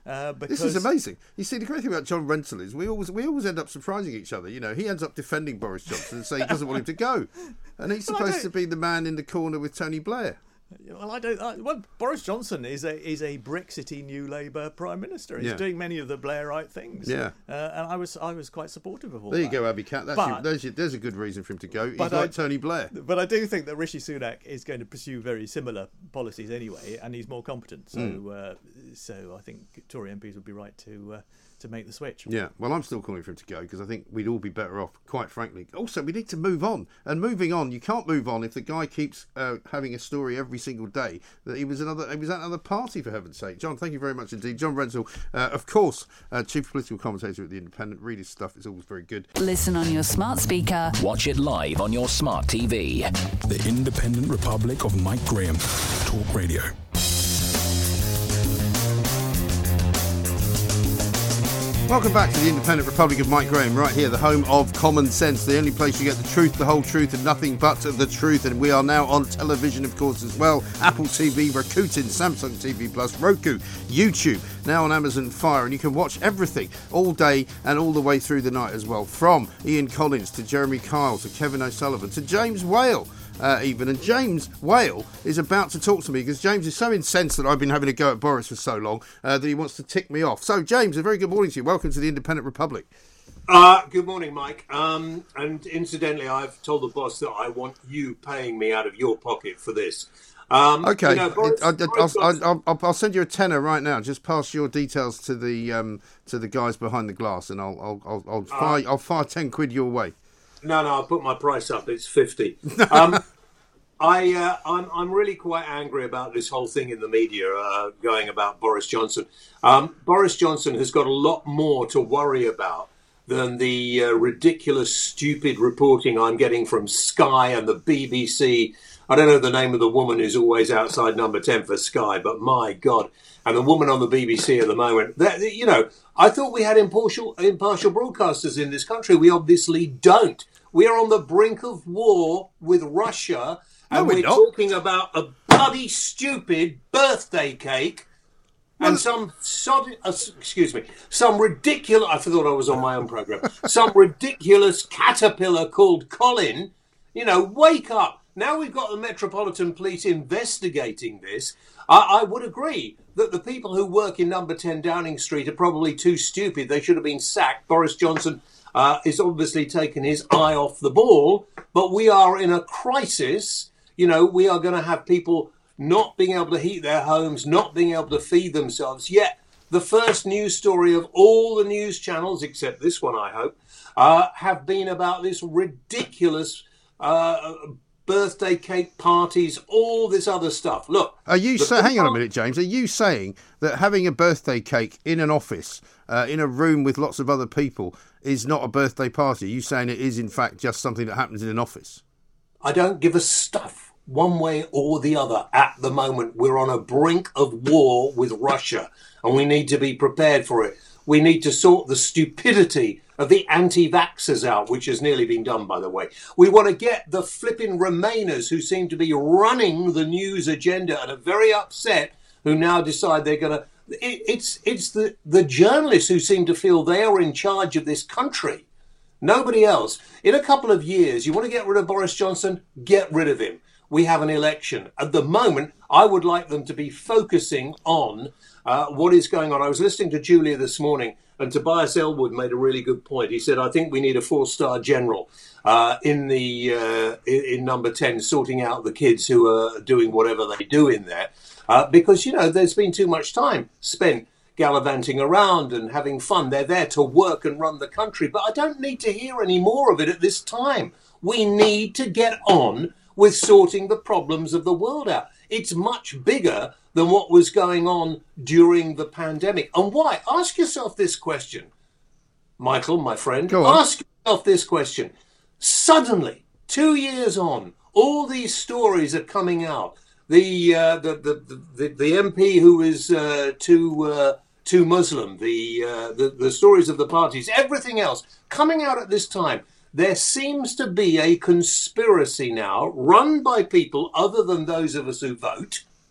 Uh, because this is amazing. You see, the great thing about John Rentoul is we always we always end up surprising each other. You know, he ends up defending Boris Johnson and saying he doesn't want him to go, and he's Well, I supposed don't- to be the man in the corner with Tony Blair. Well, I don't. I, well, Boris Johnson is a is a Brexity New Labour Prime Minister. He's Yeah. doing many of the Blairite things. Yeah. uh, and I was I was quite supportive of all There you that. go, Abby Cat. That's But- your, there's, your, there's a good reason for him to go. He's But like I- Tony Blair. But I do think that Rishi Sunak is going to pursue very similar policies anyway, and he's more competent. So, Mm. uh, so I think Tory M Ps would be right to uh, to make the switch. Yeah, well, I'm still calling for him to go because I think we'd all be better off, quite frankly. Also, we need to move on. And moving on, you can't move on if the guy keeps uh, having a story every single day that he was another he was at another party, for heaven's sake. John, thank you very much indeed. John Rentoul, uh, of course, uh, chief political commentator at The Independent. Read his stuff, it's always very good. Listen on your smart speaker. Watch it live on your smart T V. The Independent Republic of Mike Graham. Talk Radio. Welcome back to the Independent Republic of Mike Graham, right here, the home of common sense, the only place you get the truth, the whole truth, and nothing but the truth. And we are now on television, of course, as well. Apple T V, Rakuten, Samsung T V Plus, Roku, YouTube, now on Amazon Fire. And you can watch everything all day and all the way through the night as well. From Ian Collins to Jeremy Kyle to Kevin O'Sullivan to James Whale. Uh, even and James Whale is about to talk to me because James is so incensed that I've been having a go at Boris for so long uh, that he wants to tick me off. So James, a very good morning to you. Welcome to the Independent Republic. Uh, good morning, Mike. Um, and incidentally, I've told the boss that I want you paying me out of your pocket for this. Um, Okay, you know, Boris- I, I, Boris I'll, Johnson- I'll, I'll, I'll send you a tenner right now. Just pass your details to the um, to the guys behind the glass, and I'll I'll I'll, I'll fire I'll fire ten quid your way. No, no, I'll put my price up. It's fifty. Um, I, uh, I'm, I'm really quite angry about this whole thing in the media uh, going about Boris Johnson. Um, Boris Johnson has got a lot more to worry about than the uh, ridiculous, stupid reporting I'm getting from Sky and the B B C. I don't know the name of the woman who's always outside number ten for Sky, but my God. And the woman on the B B C at the moment, that, you know, I thought we had impartial, impartial broadcasters in this country. We obviously don't. We are on the brink of war with Russia. No, And we're we're not. talking about a bloody stupid birthday cake and Well- some sod, uh, excuse me, some ridiculous. I thought I was on my own program. Some ridiculous caterpillar called Colin. You know, wake up! Now we've got the Metropolitan Police investigating this. I, I would agree that the people who work in Number ten Downing Street are probably too stupid. They should have been sacked. Boris Johnson uh, is obviously taken his eye off the ball, but we are in a crisis. You know, we are going to have people not being able to heat their homes, not being able to feed themselves. Yet the first news story of all the news channels, except this one, I hope, uh, have been about this ridiculous uh, birthday cake parties, all this other stuff. Look, Are you the say, hang on a people- minute, James? Are you saying that having a birthday cake in an office, uh, in a room with lots of other people, is not a birthday party? Are you saying it is in fact just something that happens in an office? I don't give a stuff one way or the other. At the moment, we're on a brink of war with Russia, and we need to be prepared for it. We need to sort the stupidity of the anti-vaxxers out, which has nearly been done, by the way. We want to get the flipping Remainers who seem to be running the news agenda and are very upset, who now decide they're going to... It, it's it's the, the journalists who seem to feel they are in charge of this country. Nobody else. In a couple of years, you want to get rid of Boris Johnson? Get rid of him. We have an election. At the moment, I would like them to be focusing on uh, what is going on. I was listening to Julia this morning, and Tobias Elwood made a really good point. He said, I think we need a four-star general uh, in the uh, in, in number ten, sorting out the kids who are doing whatever they do in there. Uh, because, you know, there's been too much time spent gallivanting around and having fun. They're there to work and run the country. But I don't need to hear any more of it at this time. We need to get on with sorting the problems of the world out. It's much bigger than what was going on during the pandemic. And why? Ask yourself this question, Michael, my friend. Go on. Ask yourself this question. Suddenly, two years on, all these stories are coming out. The uh, the, the, the the M P who is uh, too uh, too Muslim, the, uh, the the stories of the parties, everything else coming out at this time. There seems to be a conspiracy now run by people other than those of us who vote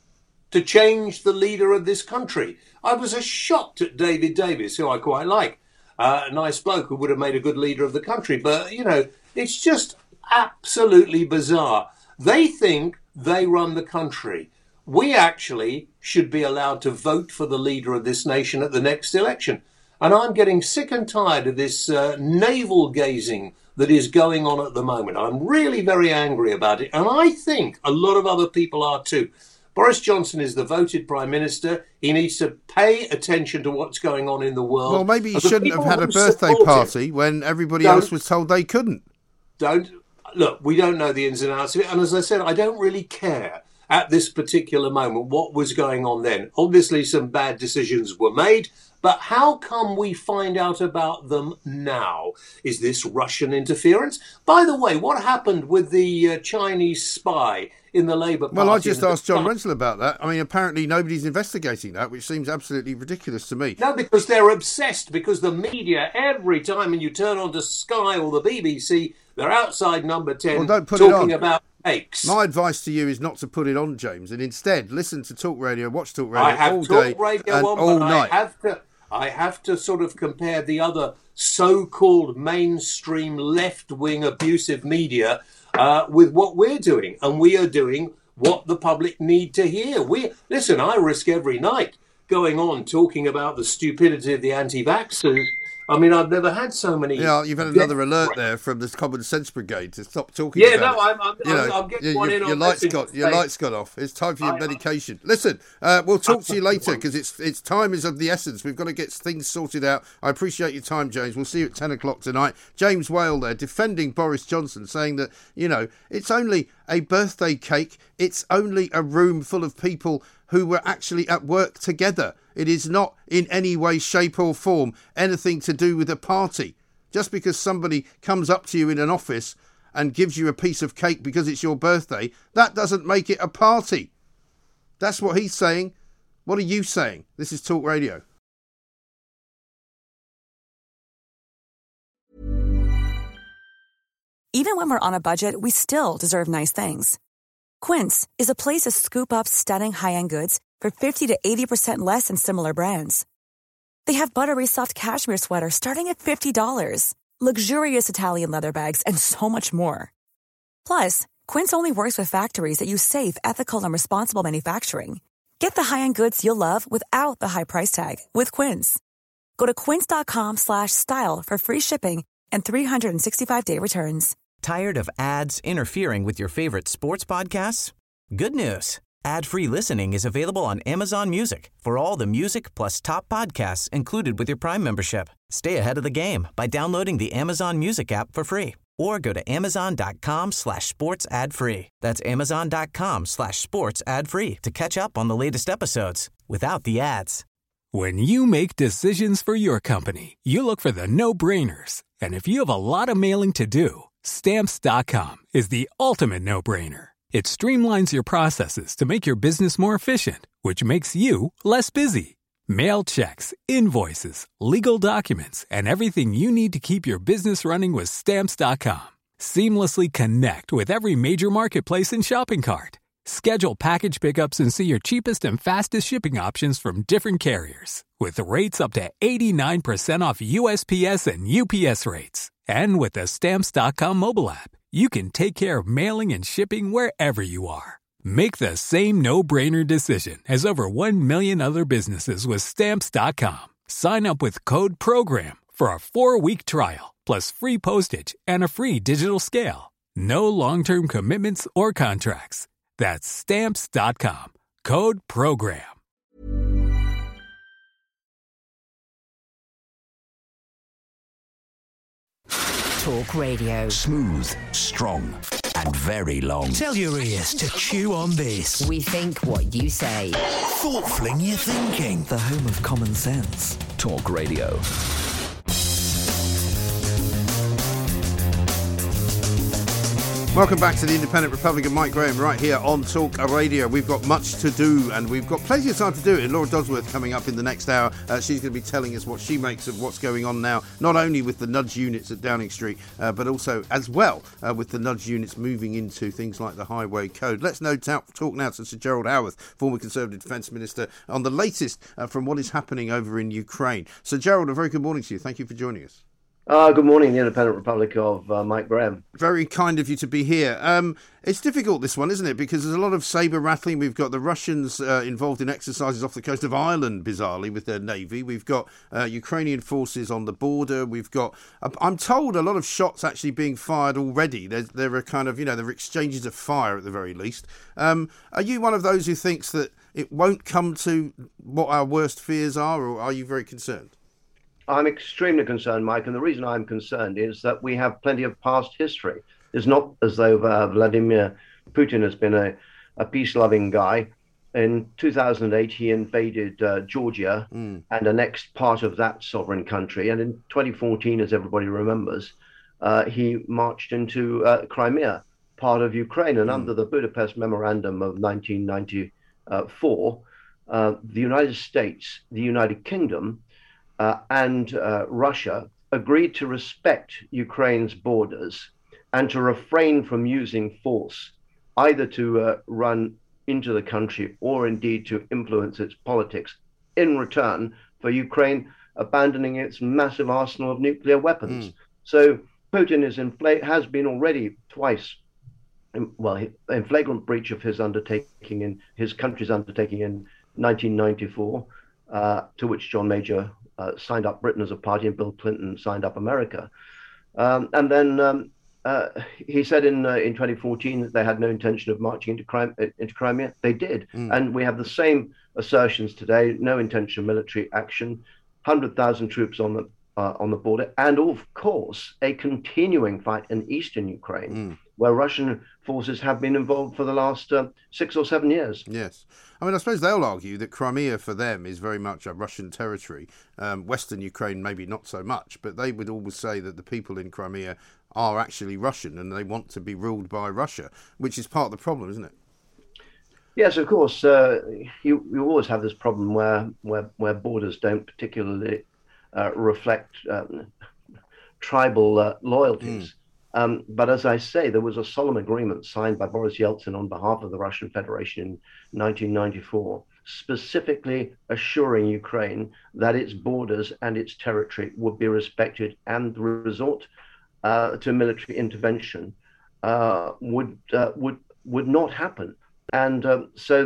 to change the leader of this country. I was as shocked at David Davis, who I quite like. Uh, a nice bloke who would have made a good leader of the country. But, you know, it's just absolutely bizarre. They think they run the country. We actually should be allowed to vote for the leader of this nation at the next election. And I'm getting sick and tired of this uh, navel-gazing that is going on at the moment. I'm really very angry about it. And I think a lot of other people are too. Boris Johnson is the voted Prime Minister. He needs to pay attention to what's going on in the world. Well, maybe he shouldn't have had a birthday party when everybody else was told they couldn't. Don't. Look, we don't know the ins and outs of it. And as I said, I don't really care at this particular moment what was going on then. Obviously, some bad decisions were made. But how come we find out about them now? Is this Russian interference? By the way, what happened with the uh, Chinese spy in the Labour Party? Well, I just asked John Rentoul about that. I mean, apparently nobody's investigating that, which seems absolutely ridiculous to me. No, because they're obsessed, because the media, every time when you turn on to Sky or the B B C, they're outside number ten well, don't put talking it on. about fakes. My advice to you is not to put it on, James, and instead listen to Talk Radio, watch Talk Radio I have all Talk day Radio and on, all but night. I have to... I have to sort of compare the other so-called mainstream left-wing abusive media uh, with what we're doing. And we are doing what the public need to hear. We Listen, I risk every night going on talking about the stupidity of the anti-vaxxers. I mean, I've never had so many... Yeah, you've had another alert there from the Common Sense Brigade to stop talking yeah, about no, I'm, I'm, you know, I'm getting your, one in your on lights got Your today. lights got off. It's time for your I, medication. I, Listen, uh, we'll talk to you later because it's it's time is of the essence. We've got to get things sorted out. I appreciate your time, James. We'll see you at ten o'clock tonight. James Whale there, defending Boris Johnson, saying that, you know, it's only a birthday cake. It's only a room full of people who were actually at work together. It is not in any way, shape or form anything to do with a party. Just because somebody comes up to you in an office and gives you a piece of cake because it's your birthday, that doesn't make it a party. That's what he's saying. What are you saying? This is Talk Radio. Even when we're on a budget, we still deserve nice things. Quince is a place to scoop up stunning high-end goods for fifty to eighty percent less than similar brands. They have buttery soft cashmere sweaters starting at fifty dollars, luxurious Italian leather bags, and so much more. Plus, Quince only works with factories that use safe, ethical, and responsible manufacturing. Get the high-end goods you'll love without the high price tag with Quince. Go to quince.com slash style for free shipping and three sixty-five day returns. Tired of ads interfering with your favorite sports podcasts? Good news. Ad-free listening is available on Amazon Music for all the music plus top podcasts included with your Prime membership. Stay ahead of the game by downloading the Amazon Music app for free or go to amazon.com slash sports ad free. That's amazon.com slash sports ad free to catch up on the latest episodes without the ads. When you make decisions for your company, you look for the no-brainers. And if you have a lot of mailing to do, Stamps dot com is the ultimate no-brainer. It streamlines your processes to make your business more efficient, which makes you less busy. Mail checks, invoices, legal documents, and everything you need to keep your business running with Stamps dot com. Seamlessly connect with every major marketplace and shopping cart. Schedule package pickups and see your cheapest and fastest shipping options from different carriers. With rates up to eighty-nine percent off U S P S and U P S rates. And with the Stamps dot com mobile app, you can take care of mailing and shipping wherever you are. Make the same no-brainer decision as over one million other businesses with Stamps dot com. Sign up with code PROGRAM for a four-week trial, plus free postage and a free digital scale. No long-term commitments or contracts. That's Stamps dot com. Code PROGRAM. Talk Radio. Smooth, strong, and very long. Tell your ears to chew on this. We think what you say. Thoughtful in your thinking. The home of common sense. Talk Radio. Welcome back to the Independent Republic of Mike Graham right here on Talk Radio. We've got much to do and we've got plenty of time to do it. Laura Dodsworth coming up in the next hour. Uh, she's going to be telling us what she makes of what's going on now, not only with the nudge units at Downing Street, uh, but also as well uh, with the nudge units moving into things like the Highway Code. Let's no doubt talk now to Sir Gerald Howarth, former Conservative Defence Minister, on the latest uh, from what is happening over in Ukraine. Sir Gerald, a very good morning to you. Thank you for joining us. Uh, good morning, the Independent Republic of uh, Mike Graham. Very kind of you to be here. Um, it's difficult, this one, isn't it? Because there's a lot of sabre rattling. We've got the Russians uh, involved in exercises off the coast of Ireland, bizarrely, with their navy. We've got uh, Ukrainian forces on the border. We've got, I'm told, a lot of shots actually being fired already. There, there are kind of, you know, there are exchanges of fire at the very least. Um, are you one of those who thinks that it won't come to what our worst fears are, or are you very concerned? I'm extremely concerned, Mike, and the reason I'm concerned is that we have plenty of past history. It's not as though uh, Vladimir Putin has been a, a peace-loving guy. In two thousand eight, he invaded uh, Georgia mm. and annexed part of that sovereign country. And in twenty fourteen, as everybody remembers, uh, he marched into uh, Crimea, part of Ukraine. And mm. under the Budapest Memorandum of nineteen ninety-four, uh, the United States, the United Kingdom, Uh, and uh, Russia agreed to respect Ukraine's borders and to refrain from using force, either to uh, run into the country or indeed to influence its politics, in return for Ukraine abandoning its massive arsenal of nuclear weapons. Mm. So Putin is in fla- has been already twice, in, well, in flagrant breach of his undertaking, in his country's undertaking in nineteen ninety-four, uh, to which John Major Uh, signed up Britain as a party and Bill Clinton signed up America. Um, and then um, uh, he said in uh, in twenty fourteen that they had no intention of marching into, Crim- into Crimea. They did. Mm. And we have the same assertions today, no intention of military action, one hundred thousand troops on the uh, on the border, and of course, a continuing fight in eastern Ukraine, mm. where Russian forces have been involved for the last uh, six or seven years. Yes. I mean, I suppose they'll argue that Crimea for them is very much a Russian territory. Um, Western Ukraine, maybe not so much, but they would always say that the people in Crimea are actually Russian and they want to be ruled by Russia, which is part of the problem, isn't it? Yes, of course. Uh, you, you always have this problem where where, where borders don't particularly uh, reflect um, tribal uh, loyalties. Mm. Um, but as I say, there was a solemn agreement signed by Boris Yeltsin on behalf of the Russian Federation in nineteen ninety-four, specifically assuring Ukraine that its borders and its territory would be respected and the resort uh, to military intervention uh, would uh, would would not happen. And um, so,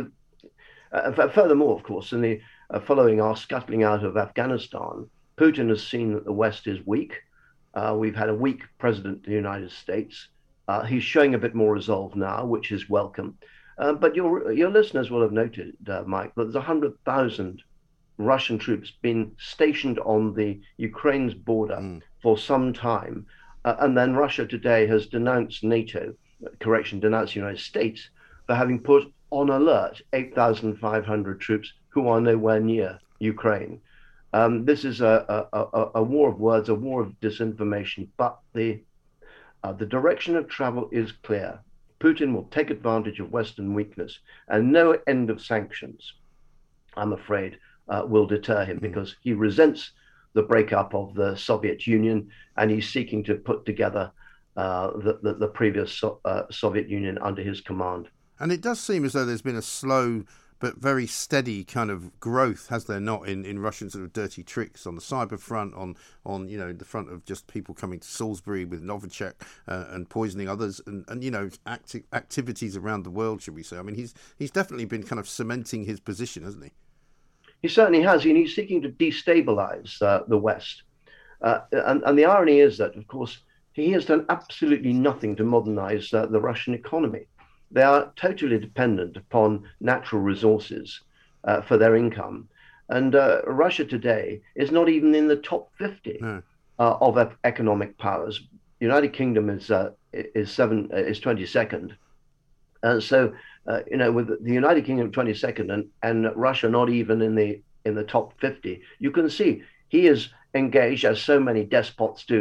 uh, furthermore, of course, in the uh, following our scuttling out of Afghanistan, Putin has seen that the West is weak. Uh, we've had a weak president of the United States. Uh, he's showing a bit more resolve now, which is welcome. Uh, but your your listeners will have noted, uh, Mike, that there's one hundred thousand Russian troops been stationed on the Ukraine's border mm. for some time. Uh, and then Russia today has denounced NATO, correction, denounced the United States for having put on alert eight thousand five hundred troops who are nowhere near Ukraine. Um, this is a, a, a, a war of words, a war of disinformation, but the uh, the direction of travel is clear. Putin will take advantage of Western weakness, and no end of sanctions, I'm afraid, uh, will deter him, mm. because he resents the breakup of the Soviet Union, and he's seeking to put together uh, the, the, the previous so, uh, Soviet Union under his command. And it does seem as though there's been a slow but very steady kind of growth, has there not, in, in Russian sort of dirty tricks on the cyber front, on, on you know, the front of just people coming to Salisbury with Novichok uh, and poisoning others, and, and you know, acti- activities around the world, should we say. I mean, he's he's definitely been kind of cementing his position, hasn't he? He certainly has, and he's seeking to destabilize uh, the West. Uh, and, and the irony is that, of course, he has done absolutely nothing to modernize uh, the Russian economy. They are totally dependent upon natural resources uh, for their income. And uh, Russia today is not even in the top fifty no. uh, of economic powers. The United Kingdom is uh, is seven is twenty-second. And so, uh, you know, with the United Kingdom twenty-second and, and Russia not even in the in the top fifty, you can see he is engaged, as so many despots do,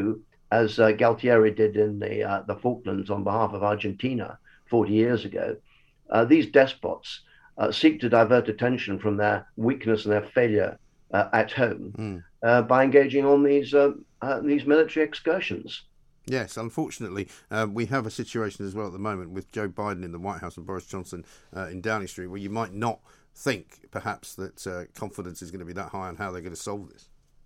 as uh, Galtieri did in the uh, the Falklands on behalf of Argentina forty years ago. Uh, these despots uh, seek to divert attention from their weakness and their failure uh, at home mm. uh, by engaging on these uh, uh, these military excursions. Yes, unfortunately, uh, we have a situation as well at the moment with Joe Biden in the White House and Boris Johnson uh, in Downing Street, where you might not think, perhaps, that uh, confidence is going to be that high on how they're going to solve this.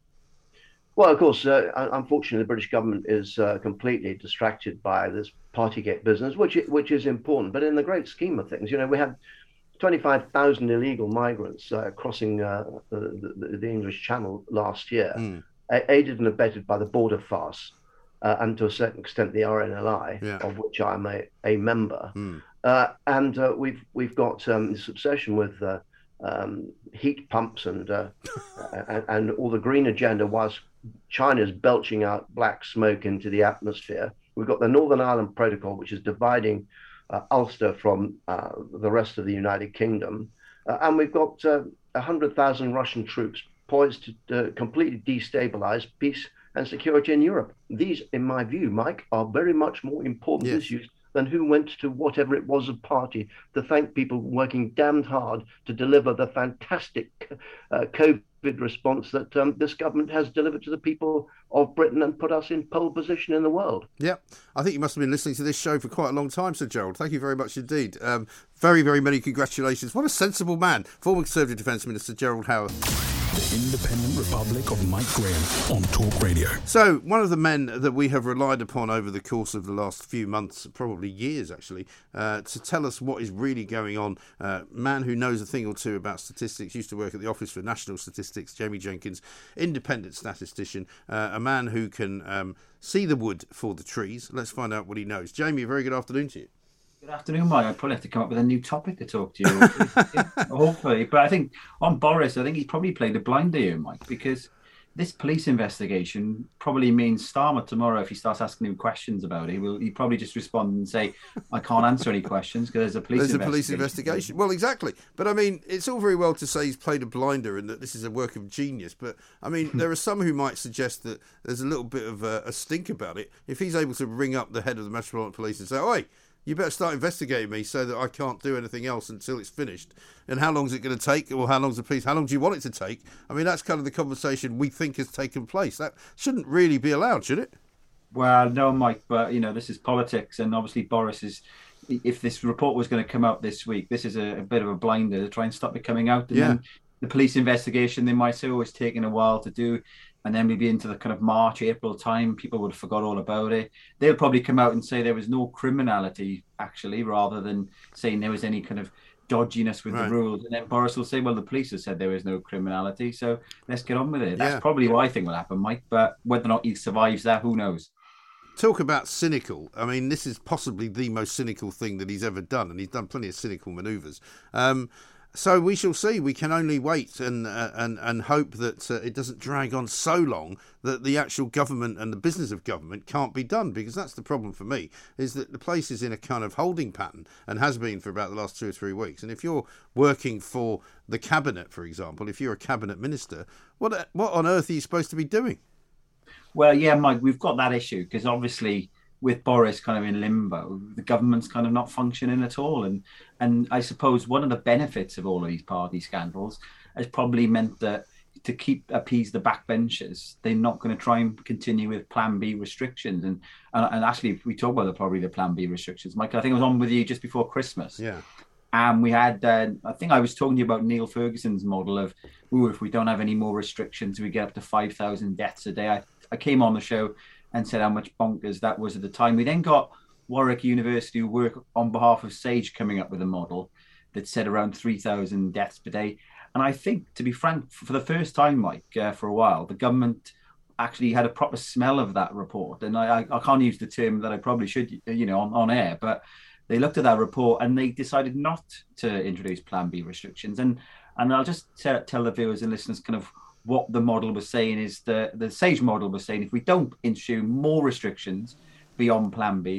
Well, of course, uh, unfortunately, the British government is uh, completely distracted by this Partygate business, which which is important. But in the great scheme of things, you know, we had twenty-five thousand illegal migrants uh, crossing uh, the, the, the English Channel last year, mm. aided and abetted by the border farce. Uh, and to a certain extent, the R N L I, yeah. of which I'm a, a member, mm. uh, and uh, we've we've got um, this obsession with uh, um, heat pumps and, uh, and and all the green agenda, whilst China's belching out black smoke into the atmosphere. We've got the Northern Ireland Protocol, which is dividing uh, Ulster from uh, the rest of the United Kingdom, uh, and we've got uh, a hundred thousand Russian troops poised to uh, completely destabilise peace and security in Europe. These, in my view, Mike, are very much more important yes. issues than who went to whatever it was a party to thank people working damned hard to deliver the fantastic uh, COVID response that um, this government has delivered to the people of Britain and put us in pole position in the world. Yeah, I think you must have been listening to this show for quite a long time, Sir Gerald. Thank you very much indeed. Um, very, very many congratulations. What a sensible man. Former Conservative Defence Minister Gerald Howard. The Independent Republic of Mike Graham on Talk Radio. So, one of the men that we have relied upon over the course of the last few months, probably years actually, uh, to tell us what is really going on, uh, man who knows a thing or two about statistics, used to work at the Office for National Statistics, Jamie Jenkins, independent statistician, uh, a man who can um, see the wood for the trees. Let's find out what he knows. Jamie, a very good afternoon to you. Good afternoon, Mike. I'd probably have to come up with a new topic to talk to you, hopefully. But I think on Boris, I think he's probably played a blinder here, Mike, because this police investigation probably means Starmer tomorrow, if he starts asking him questions about it, he will he probably just respond and say, I can't answer any questions because there's a police there's investigation. There's a police investigation. Well, exactly. But, I mean, it's all very well to say he's played a blinder and that this is a work of genius. But, I mean, there are some who might suggest that there's a little bit of a, a stink about it. If he's able to ring up the head of the Metropolitan Police and say, oi, you better start investigating me so that I can't do anything else until it's finished. And how long is it going to take? Or how long's the piece? How long do you want it to take? I mean, that's kind of the conversation we think has taken place. That shouldn't really be allowed, should it? Well, no, Mike, but, you know, this is politics. And obviously Boris is, if this report was going to come out this week, this is a, a bit of a blinder to try and stop it coming out. And yeah. then the police investigation, they might say, oh, it's taking a while to do. And then we'd be into the kind of March, April time. People would have forgot all about it. They'll probably come out and say there was no criminality, actually, rather than saying there was any kind of dodginess with right. the rules. And then Boris will say, well, the police have said there is no criminality, so let's get on with it. That's yeah. probably what I think will happen, Mike. But whether or not he survives that, who knows? Talk about cynical. I mean, this is possibly the most cynical thing that he's ever done, and he's done plenty of cynical manoeuvres. Um, So we shall see. We can only wait and uh, and and hope that uh, it doesn't drag on so long that the actual government and the business of government can't be done, because that's the problem for me, is that the place is in a kind of holding pattern and has been for about the last two or three weeks. And if you're working for the cabinet, for example, if you're a cabinet minister, what what on earth are you supposed to be doing? Well, yeah, Mike, we've got that issue because obviously, with Boris kind of in limbo, the government's kind of not functioning at all. And and I suppose one of the benefits of all of these party scandals has probably meant that to keep appease the backbenchers, they're not going to try and continue with Plan B restrictions. And and, and actually, if we talk about the, probably the Plan B restrictions, Michael, I think I was on with you just before Christmas. Yeah. And we had, uh, I think I was talking to you about Neil Ferguson's model of, ooh, if we don't have any more restrictions, we get up to five thousand deaths a day. I, I came on the show and said how much bonkers that was at the time. We then got Warwick University, who work on behalf of SAGE, coming up with a model that said around three thousand deaths per day. And I think, to be frank, for the first time, Mike, uh, for a while, the government actually had a proper smell of that report. And I, I, I can't use the term that I probably should, you know, on, on air, but they looked at that report and they decided not to introduce Plan B restrictions. And and I'll just t- tell the viewers and listeners kind of what the model was saying is the, the SAGE model was saying, if we don't issue more restrictions beyond Plan B,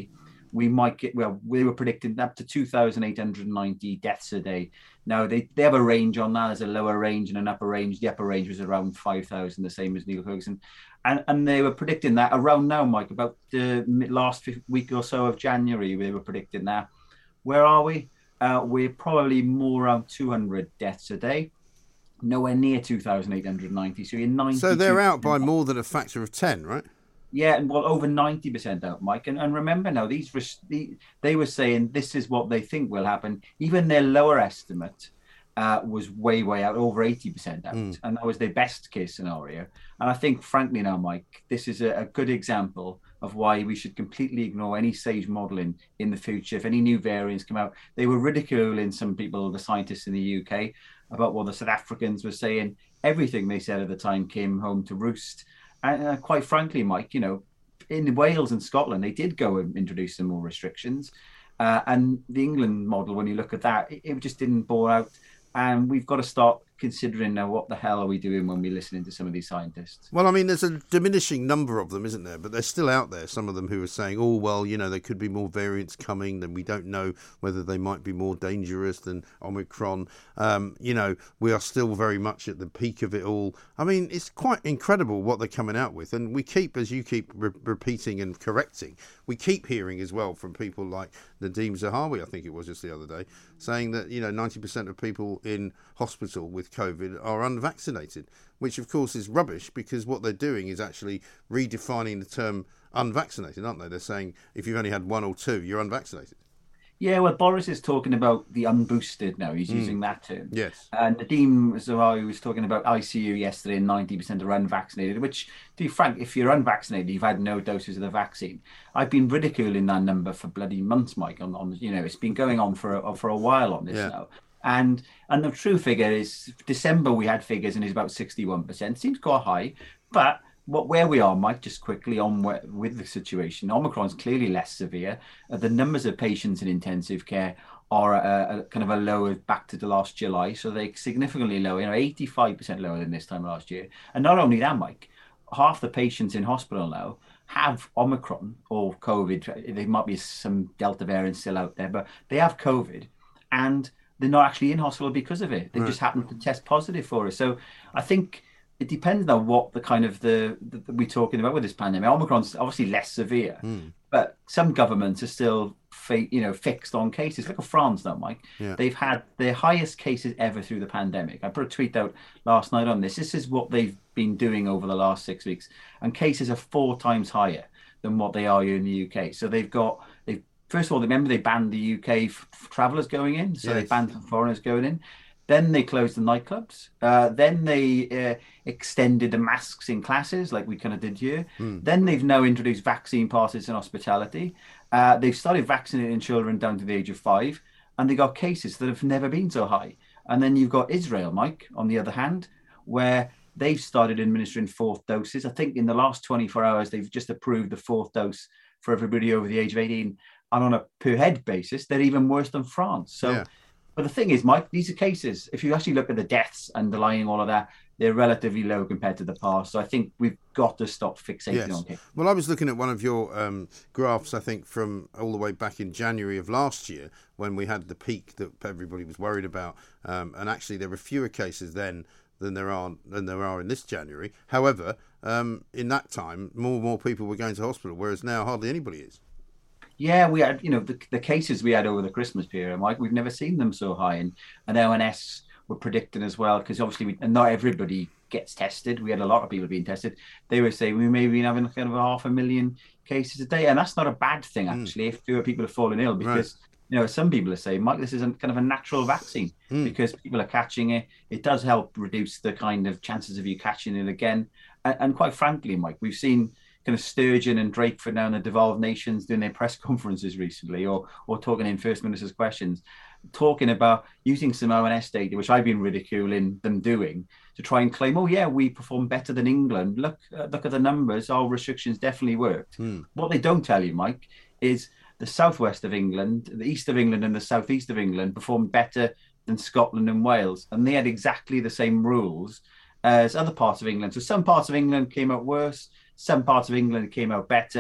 we might get, well, we were predicting up to two thousand eight hundred ninety deaths a day. Now, they, they have a range on that. There's a lower range and an upper range. The upper range was around five thousand, the same as Neil Ferguson. And and they were predicting that around now, Mike, about the last week or so of January, they were predicting that. Where are we? Uh, we're probably more around two hundred deaths a day. Nowhere near two thousand eight hundred ninety. So you're ninety. So they're out by more than a factor of ten, right? Yeah, and well, over ninety percent out, Mike. And, and remember now, these the, they were saying this is what they think will happen. Even their lower estimate uh, was way, way out, over eighty percent out. Mm. And that was their best case scenario. And I think, frankly now, Mike, this is a, a good example of why we should completely ignore any sage modelling in the future. If any new variants come out, they were ridiculing some people, the scientists in the U K, about what the South Africans were saying. Everything they said at the time came home to roost. And uh, quite frankly, Mike, you know, in Wales and Scotland, they did go and introduce some more restrictions. Uh, and the England model, when you look at that, it, it just didn't bore out. And we've got to start considering now what the hell are we doing when we're listening to some of these scientists. Well, I mean, there's a diminishing number of them, isn't there? But they're still out there, some of them who are saying, oh, well, you know, there could be more variants coming, then we don't know whether they might be more dangerous than Omicron. Um, you know, we are still very much at the peak of it all. I mean, it's quite incredible what they're coming out with. And we keep, as you keep re- repeating and correcting, we keep hearing as well from people like Nadeem Zahawi, I think it was just the other day, saying that, you know, ninety percent of people in hospital with COVID are unvaccinated, which of course is rubbish, because what they're doing is actually redefining the term unvaccinated, aren't they? They're saying if you've only had one or two, you're unvaccinated. Yeah, well, Boris is talking about the unboosted now. He's mm. using that term. Yes. And Nadeem Zahawi was talking about I C U yesterday, and ninety percent are unvaccinated, which, to be frank, if you're unvaccinated, you've had no doses of the vaccine. I've been ridiculing that number for bloody months, Mike, on, on you know, it's been going on for a, for a while on this yeah. now. And and the true figure is December we had figures and it's about sixty-one percent. Seems quite high, but what where we are, Mike, just quickly on where, with the situation, Omicron's clearly less severe. Uh, the numbers of patients in intensive care are a, a kind of a lower back to the last July, so they're significantly lower, you know, eighty-five percent lower than this time last year. And not only that, Mike, half the patients in hospital now have Omicron or COVID. There might be some Delta variants still out there, but they have COVID, and they're not actually in hospital because of it. They right. just happen to test positive for it. So I think it depends on what the kind of the, the, the we're talking about with this pandemic. Omicron's obviously less severe, mm. but some governments are still, fa- you know, fixed on cases. Look at France now, Mike. Yeah. They've had their highest cases ever through the pandemic. I put a tweet out last night on this. This is what they've been doing over the last six weeks, and cases are four times higher than what they are here in the U K. So they've got they've. First of all, remember they banned the U K f- travellers going in, so yes. they banned foreigners going in. Then they closed the nightclubs. Uh, then they uh, extended the masks in classes, like we kind of did here. Mm. Then they've now introduced vaccine passes in hospitality. Uh, they've started vaccinating children down to the age of five, and they got cases that have never been so high. And then you've got Israel, Mike, on the other hand, where they've started administering fourth doses. I think in the last twenty-four hours, they've just approved the fourth dose for everybody over the age of eighteen. And on a per head basis, they're even worse than France. So, yeah. But the thing is, Mike, these are cases. If you actually look at the deaths underlying all of that, they're relatively low compared to the past. So I think we've got to stop fixating yes. on cases. Well, I was looking at one of your um, graphs, I think, from all the way back in January of last year, when we had the peak that everybody was worried about. Um, and actually, there were fewer cases then than there are than there are in this January. However, um, in that time, more and more people were going to hospital, whereas now hardly anybody is. Yeah, we had, you know, the, the cases we had over the Christmas period, Mike, we've never seen them so high. And, and O N S were predicting as well, because obviously we, and not everybody gets tested. We had a lot of people being tested. They were saying we may be having kind of a half a million cases a day. And that's not a bad thing, actually, mm. if fewer people are falling ill, because, right. you know, some people are saying, Mike, this is a, kind of a natural vaccine mm. because people are catching it. It does help reduce the kind of chances of you catching it again. And, and quite frankly, Mike, we've seen kind of Sturgeon and Drakeford now in the devolved nations doing their press conferences recently, or or talking in First Minister's questions, talking about using some O N S data, which I've been ridiculing them doing, to try and claim, oh yeah, we perform better than England. Look, uh, look at the numbers. Our restrictions definitely worked. Mm. What they don't tell you, Mike, is the southwest of England, the east of England, and the southeast of England performed better than Scotland and Wales, and they had exactly the same rules as other parts of England. So some parts of England came out worse. Some parts of England came out better.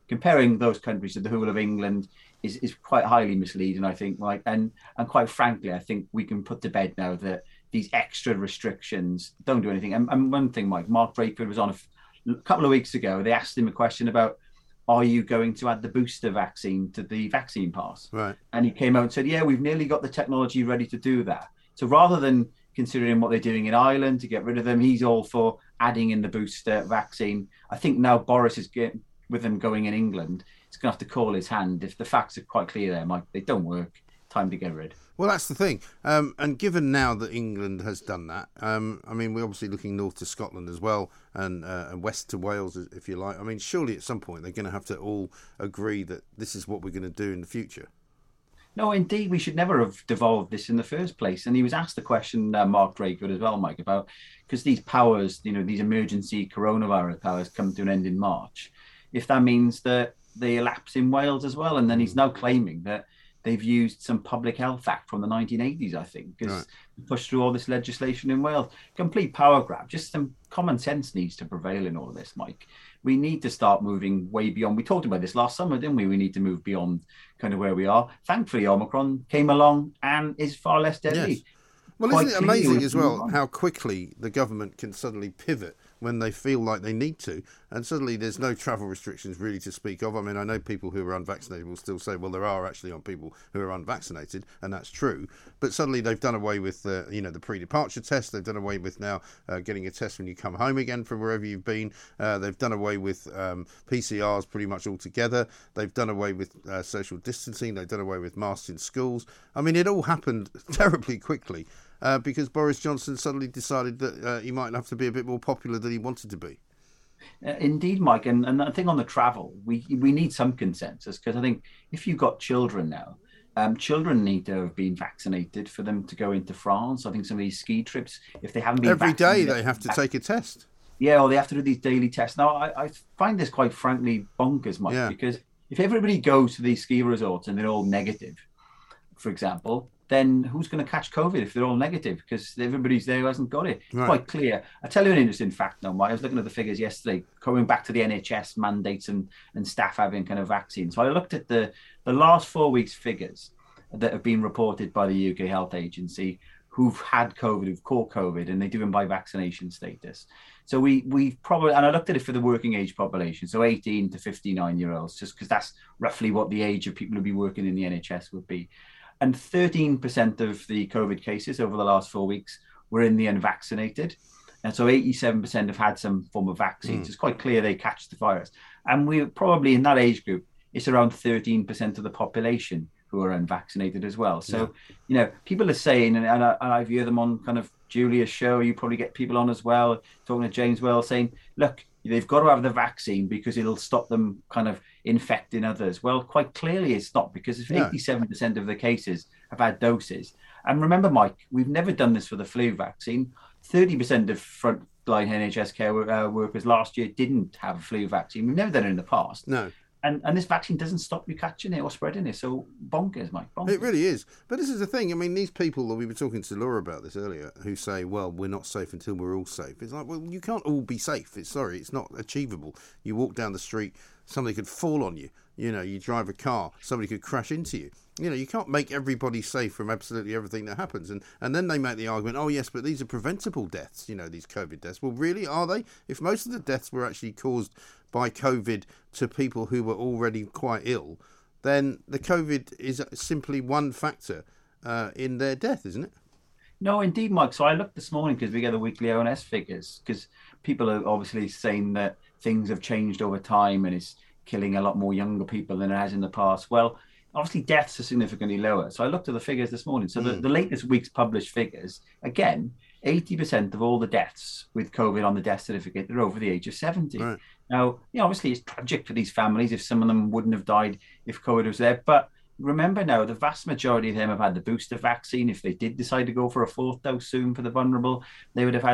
comparing those countries to the whole of England is, is quite highly misleading, I think. Like, and and quite frankly, I think we can put to bed now that these extra restrictions don't do anything. And, and one thing, Mike, Mark Drakeford was on a, f- a couple of weeks ago. They asked him a question about, are you going to add the booster vaccine to the vaccine pass? Right. And he came out and said, yeah, we've nearly got the technology ready to do that. So rather than considering what they're doing in Ireland to get rid of them, he's all for adding in the booster vaccine. I think now Boris is getting, with them going in England, he's going to have to call his hand. If the facts are quite clear there, Mike, they don't work. Time to get rid. Well, that's the thing. Um, and given now that England has done that, um, I mean, we're obviously looking north to Scotland as well, and, uh, and west to Wales, if you like. I mean, surely at some point they're going to have to all agree that this is what we're going to do in the future. No, indeed, we should never have devolved this in the first place. And he was asked the question, uh, Mark Drakeford as well, Mike, about, because these powers, you know, these emergency coronavirus powers come to an end in March, if that means that they elapse in Wales as well. And then he's now claiming that they've used some Public Health Act from the nineteen eighties, I think, because right. pushed through all this legislation in Wales. Complete power grab. Just some common sense needs to prevail in all of this, Mike. We need to start moving way beyond. We talked about this last summer, didn't we? We need to move beyond kind of where we are. Thankfully, Omicron came along and is far less deadly. Yes. Well, Quite isn't it amazing as well how quickly the government can suddenly pivot when they feel like they need to, and suddenly there's no travel restrictions really to speak of. I mean, I know people who are unvaccinated will still say, well, there are actually on people who are unvaccinated, and that's true. But suddenly they've done away with, uh, you know, the pre-departure test. They've done away with now uh, getting a test when you come home again from wherever you've been. Uh, they've done away with um, P C Rs pretty much altogether. They've done away with uh, social distancing. They've done away with masks in schools. I mean, it all happened terribly quickly. Uh, because Boris Johnson suddenly decided that uh, he might have to be a bit more popular than he wanted to be. Uh, indeed, Mike. And, and I think on the travel, we we need some consensus, because I think if you've got children now, um, children need to have been vaccinated for them to go into France. I think some of these ski trips, if they haven't been Every day vaccinated, they have to take a test. Yeah, or they have to do these daily tests. Now, I, I find this quite frankly bonkers, Mike, yeah. because if everybody goes to these ski resorts and they're all negative, for example, then who's going to catch COVID if they're all negative? Because everybody's there who hasn't got it. It's right. Quite clear. I'll tell you an interesting fact now, Mike. I was looking at the figures yesterday, coming back to the N H S mandates and, and staff having kind of vaccines. So I looked at the, the last four weeks' figures that have been reported by the U K Health Agency who've had COVID, who've caught COVID, and they do them by vaccination status. So we, we've probably, and I looked at it for the working age population, so eighteen to fifty-nine year olds, just because that's roughly what the age of people who be working in the N H S would be. And thirteen percent of the COVID cases over the last four weeks were in the unvaccinated. And so eighty-seven percent have had some form of vaccine. Mm. So it's quite clear they catch the virus. And we're probably in that age group, it's around thirteen percent of the population who are unvaccinated as well. So, yeah. you know, people are saying, and, and, I, and I've heard them on kind of Julia's show, you probably get people on as well, talking to James Wells, saying, look, they've got to have the vaccine because it'll stop them kind of infecting others. Well, quite clearly it's not, because if no. eighty-seven percent of the cases have had doses. And remember, Mike, we've never done this for the flu vaccine. thirty percent of frontline N H S care uh, workers last year didn't have a flu vaccine. We've never done it in the past. No. And and this vaccine doesn't stop you catching it or spreading it. So bonkers, Mike. Bonkers. It really is. But this is the thing. I mean, these people that we were talking to Laura about this earlier, who say, well, we're not safe until we're all safe. It's like, well, you can't all be safe. It's sorry, it's not achievable. You walk down the street, somebody could fall on you. You know, you drive a car, somebody could crash into you. You know, you can't make everybody safe from absolutely everything that happens. And, and then they make the argument, oh, yes, but these are preventable deaths, you know, these COVID deaths. Well, really, are they? If most of the deaths were actually caused by COVID to people who were already quite ill, then the COVID is simply one factor uh, in their death, isn't it? No, indeed, Mike. So I looked this morning because we get the weekly O N S figures, because people are obviously saying that things have changed over time and it's killing a lot more younger people than it has in the past. Well, obviously deaths are significantly lower. So I looked at the figures this morning. So mm. the, the latest week's published figures, again, eighty percent of all the deaths with COVID on the death certificate are over the age of seventy. Right. Now, you know, obviously it's tragic for these families if some of them wouldn't have died if COVID was there. But remember now, the vast majority of them have had the booster vaccine. If they did decide to go for a fourth dose soon for the vulnerable, they would have had it.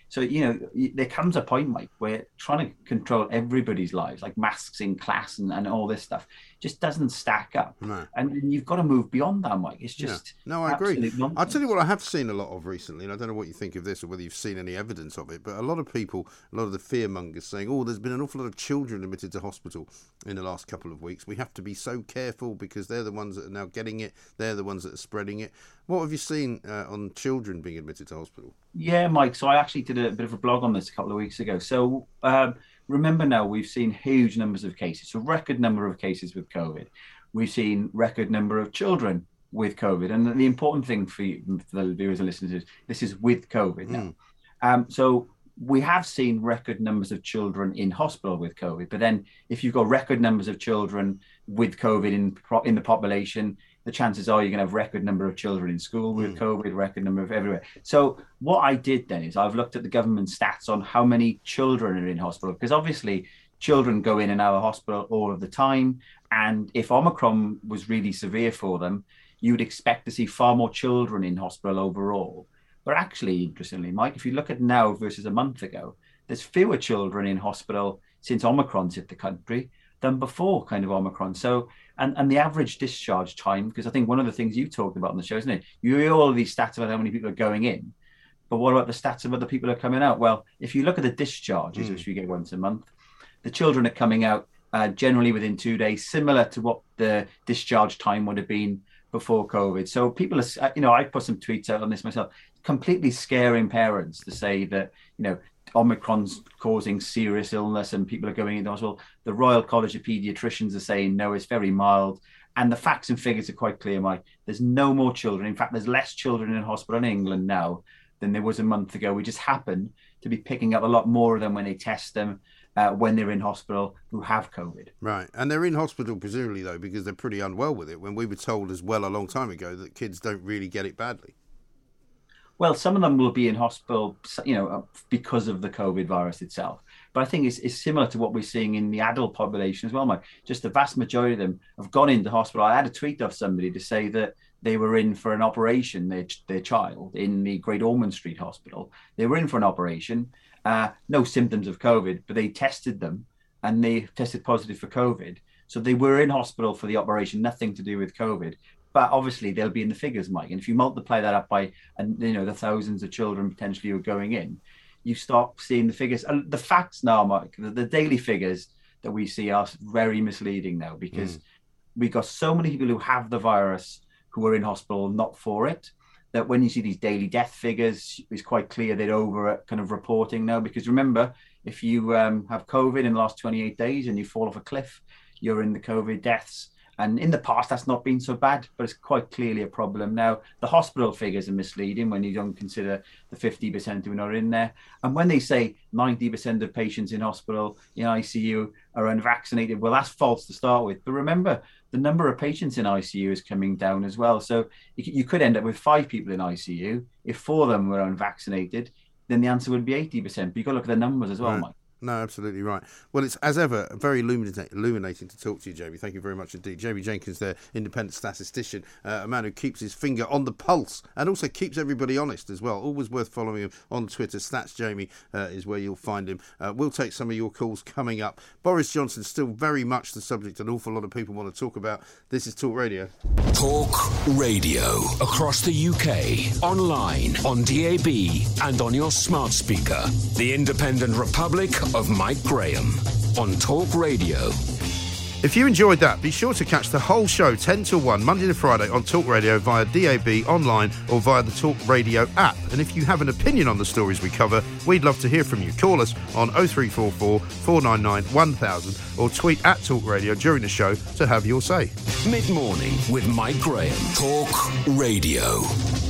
So, you know, there comes a point, Mike, where trying to control everybody's lives, like masks in class and, and all this stuff, just doesn't stack up. No. And you've got to move beyond that, Mike. It's just yeah. No, I agree. Nonsense. I'll tell you what I have seen a lot of recently, and I don't know what you think of this or whether you've seen any evidence of it, but a lot of people, a lot of the fearmongers saying, oh, there's been an awful lot of children admitted to hospital in the last couple of weeks. We have to be so careful because they're the ones that are now getting it. They're the ones that are spreading it. What have you seen uh, on children being admitted to hospital? Yeah, Mike. So I actually did a bit of a blog on this a couple of weeks ago. So um, remember now, we've seen huge numbers of cases, a record number of cases with COVID. We've seen record number of children with COVID. And the important thing for, you, for the viewers and listeners is this is with COVID now. Mm. Um, so we have seen record numbers of children in hospital with COVID. But then if you've got record numbers of children with COVID in, in the population, the chances are you're going to have record number of children in school with mm. COVID, record number of everywhere. So what I did then is I've looked at the government stats on how many children are in hospital, because obviously children go in and out of hospital all of the time. And if Omicron was really severe for them, you would expect to see far more children in hospital overall. But actually, interestingly, Mike, if you look at now versus a month ago, there's fewer children in hospital since Omicron's hit the country than before kind of Omicron. So, and, and the average discharge time, because I think one of the things you talked about on the show, isn't it? You hear all of these stats about how many people are going in, but what about the stats of other people who are coming out? Well, if you look at the discharges, mm. which we get once a month, the children are coming out uh, generally within two days, similar to what the discharge time would have been before COVID. So people are, you know, I put some tweets out on this myself, completely scaring parents to say that, you know, Omicron's causing serious illness and people are going into hospital. The Royal College of Paediatricians are saying, no, it's very mild. And the facts and figures are quite clear, Mike. There's no more children. In fact, there's less children in hospital in England now than there was a month ago. We just happen to be picking up a lot more of them when they test them, uh, when they're in hospital, who have COVID. Right. And they're in hospital, presumably, though, because they're pretty unwell with it, when we were told as well a long time ago that kids don't really get it badly. Well, some of them will be in hospital, you know, because of the COVID virus itself. But I think it's, it's similar to what we're seeing in the adult population as well, Mike. Just the vast majority of them have gone into hospital. I had a tweet of somebody to say that they were in for an operation, their, their child, in the Great Ormond Street Hospital. They were in for an operation, uh, no symptoms of COVID, but they tested them and they tested positive for COVID. So they were in hospital for the operation, nothing to do with COVID. But obviously they'll be in the figures, Mike. And if you multiply that up by, and you know, the thousands of children potentially who are going in, you start seeing the figures. And the facts now, Mike, the, the daily figures that we see are very misleading now, because mm. we've got so many people who have the virus who are in hospital not for it, that when you see these daily death figures, it's quite clear they're over kind of reporting now. Because remember, if you um, have COVID in the last twenty-eight days and you fall off a cliff, you're in the COVID deaths. And in the past, that's not been so bad, but it's quite clearly a problem. Now, the hospital figures are misleading when you don't consider the fifty percent who are not in there. And when they say ninety percent of patients in hospital, in I C U, are unvaccinated, well, that's false to start with. But remember, the number of patients in I C U is coming down as well. So you could end up with five people in I C U. If four of them were unvaccinated, then the answer would be eighty percent. But you've got to look at the numbers as well, right. Mike. No, absolutely right. Well, it's, as ever, very illuminating to talk to you, Jamie. Thank you very much indeed. Jamie Jenkins, the independent statistician, uh, a man who keeps his finger on the pulse and also keeps everybody honest as well. Always worth following him on Twitter. Stats Jamie uh, is where you'll find him. Uh, we'll take some of your calls coming up. Boris Johnson still very much the subject an awful lot of people want to talk about. This is Talk Radio. Talk Radio. Across the U K, online, on D A B and on your smart speaker. The Independent Republic of Mike Graham on Talk Radio. If you enjoyed that, be sure to catch the whole show ten till one, Monday to Friday on Talk Radio via D A B, online or via the Talk Radio app. And if you have an opinion on the stories we cover, we'd love to hear from you. Call us on oh three four four, four nine nine, one thousand or tweet at Talk Radio during the show to have your say. Mid-morning with Mike Graham. Talk Radio.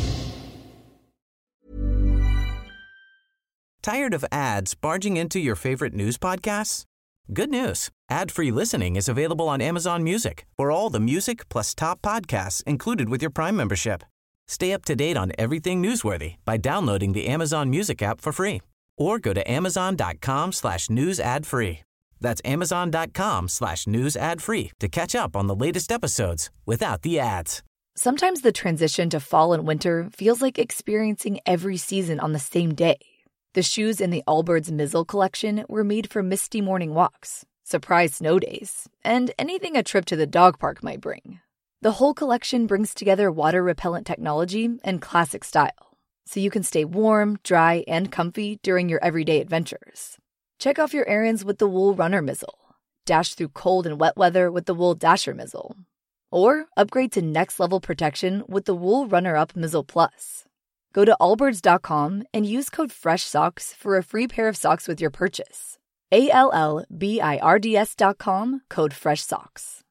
Tired of ads barging into your favorite news podcasts? Good news. Ad-free listening is available on Amazon Music for all the music plus top podcasts included with your Prime membership. Stay up to date on everything newsworthy by downloading the Amazon Music app for free or go to amazon.com slash news ad free. That's amazon.com slash news ad free to catch up on the latest episodes without the ads. Sometimes the transition to fall and winter feels like experiencing every season on the same day. The shoes in the Allbirds Mizzle collection were made for misty morning walks, surprise snow days, and anything a trip to the dog park might bring. The whole collection brings together water-repellent technology and classic style, so you can stay warm, dry, and comfy during your everyday adventures. Check off your errands with the Wool Runner Mizzle, dash through cold and wet weather with the Wool Dasher Mizzle, or upgrade to next-level protection with the Wool Runner-Up Mizzle Plus. Go to allbirds dot com and use code FRESHSOCKS for a free pair of socks with your purchase. A L L B I R D S dot com, code FRESHSOCKS.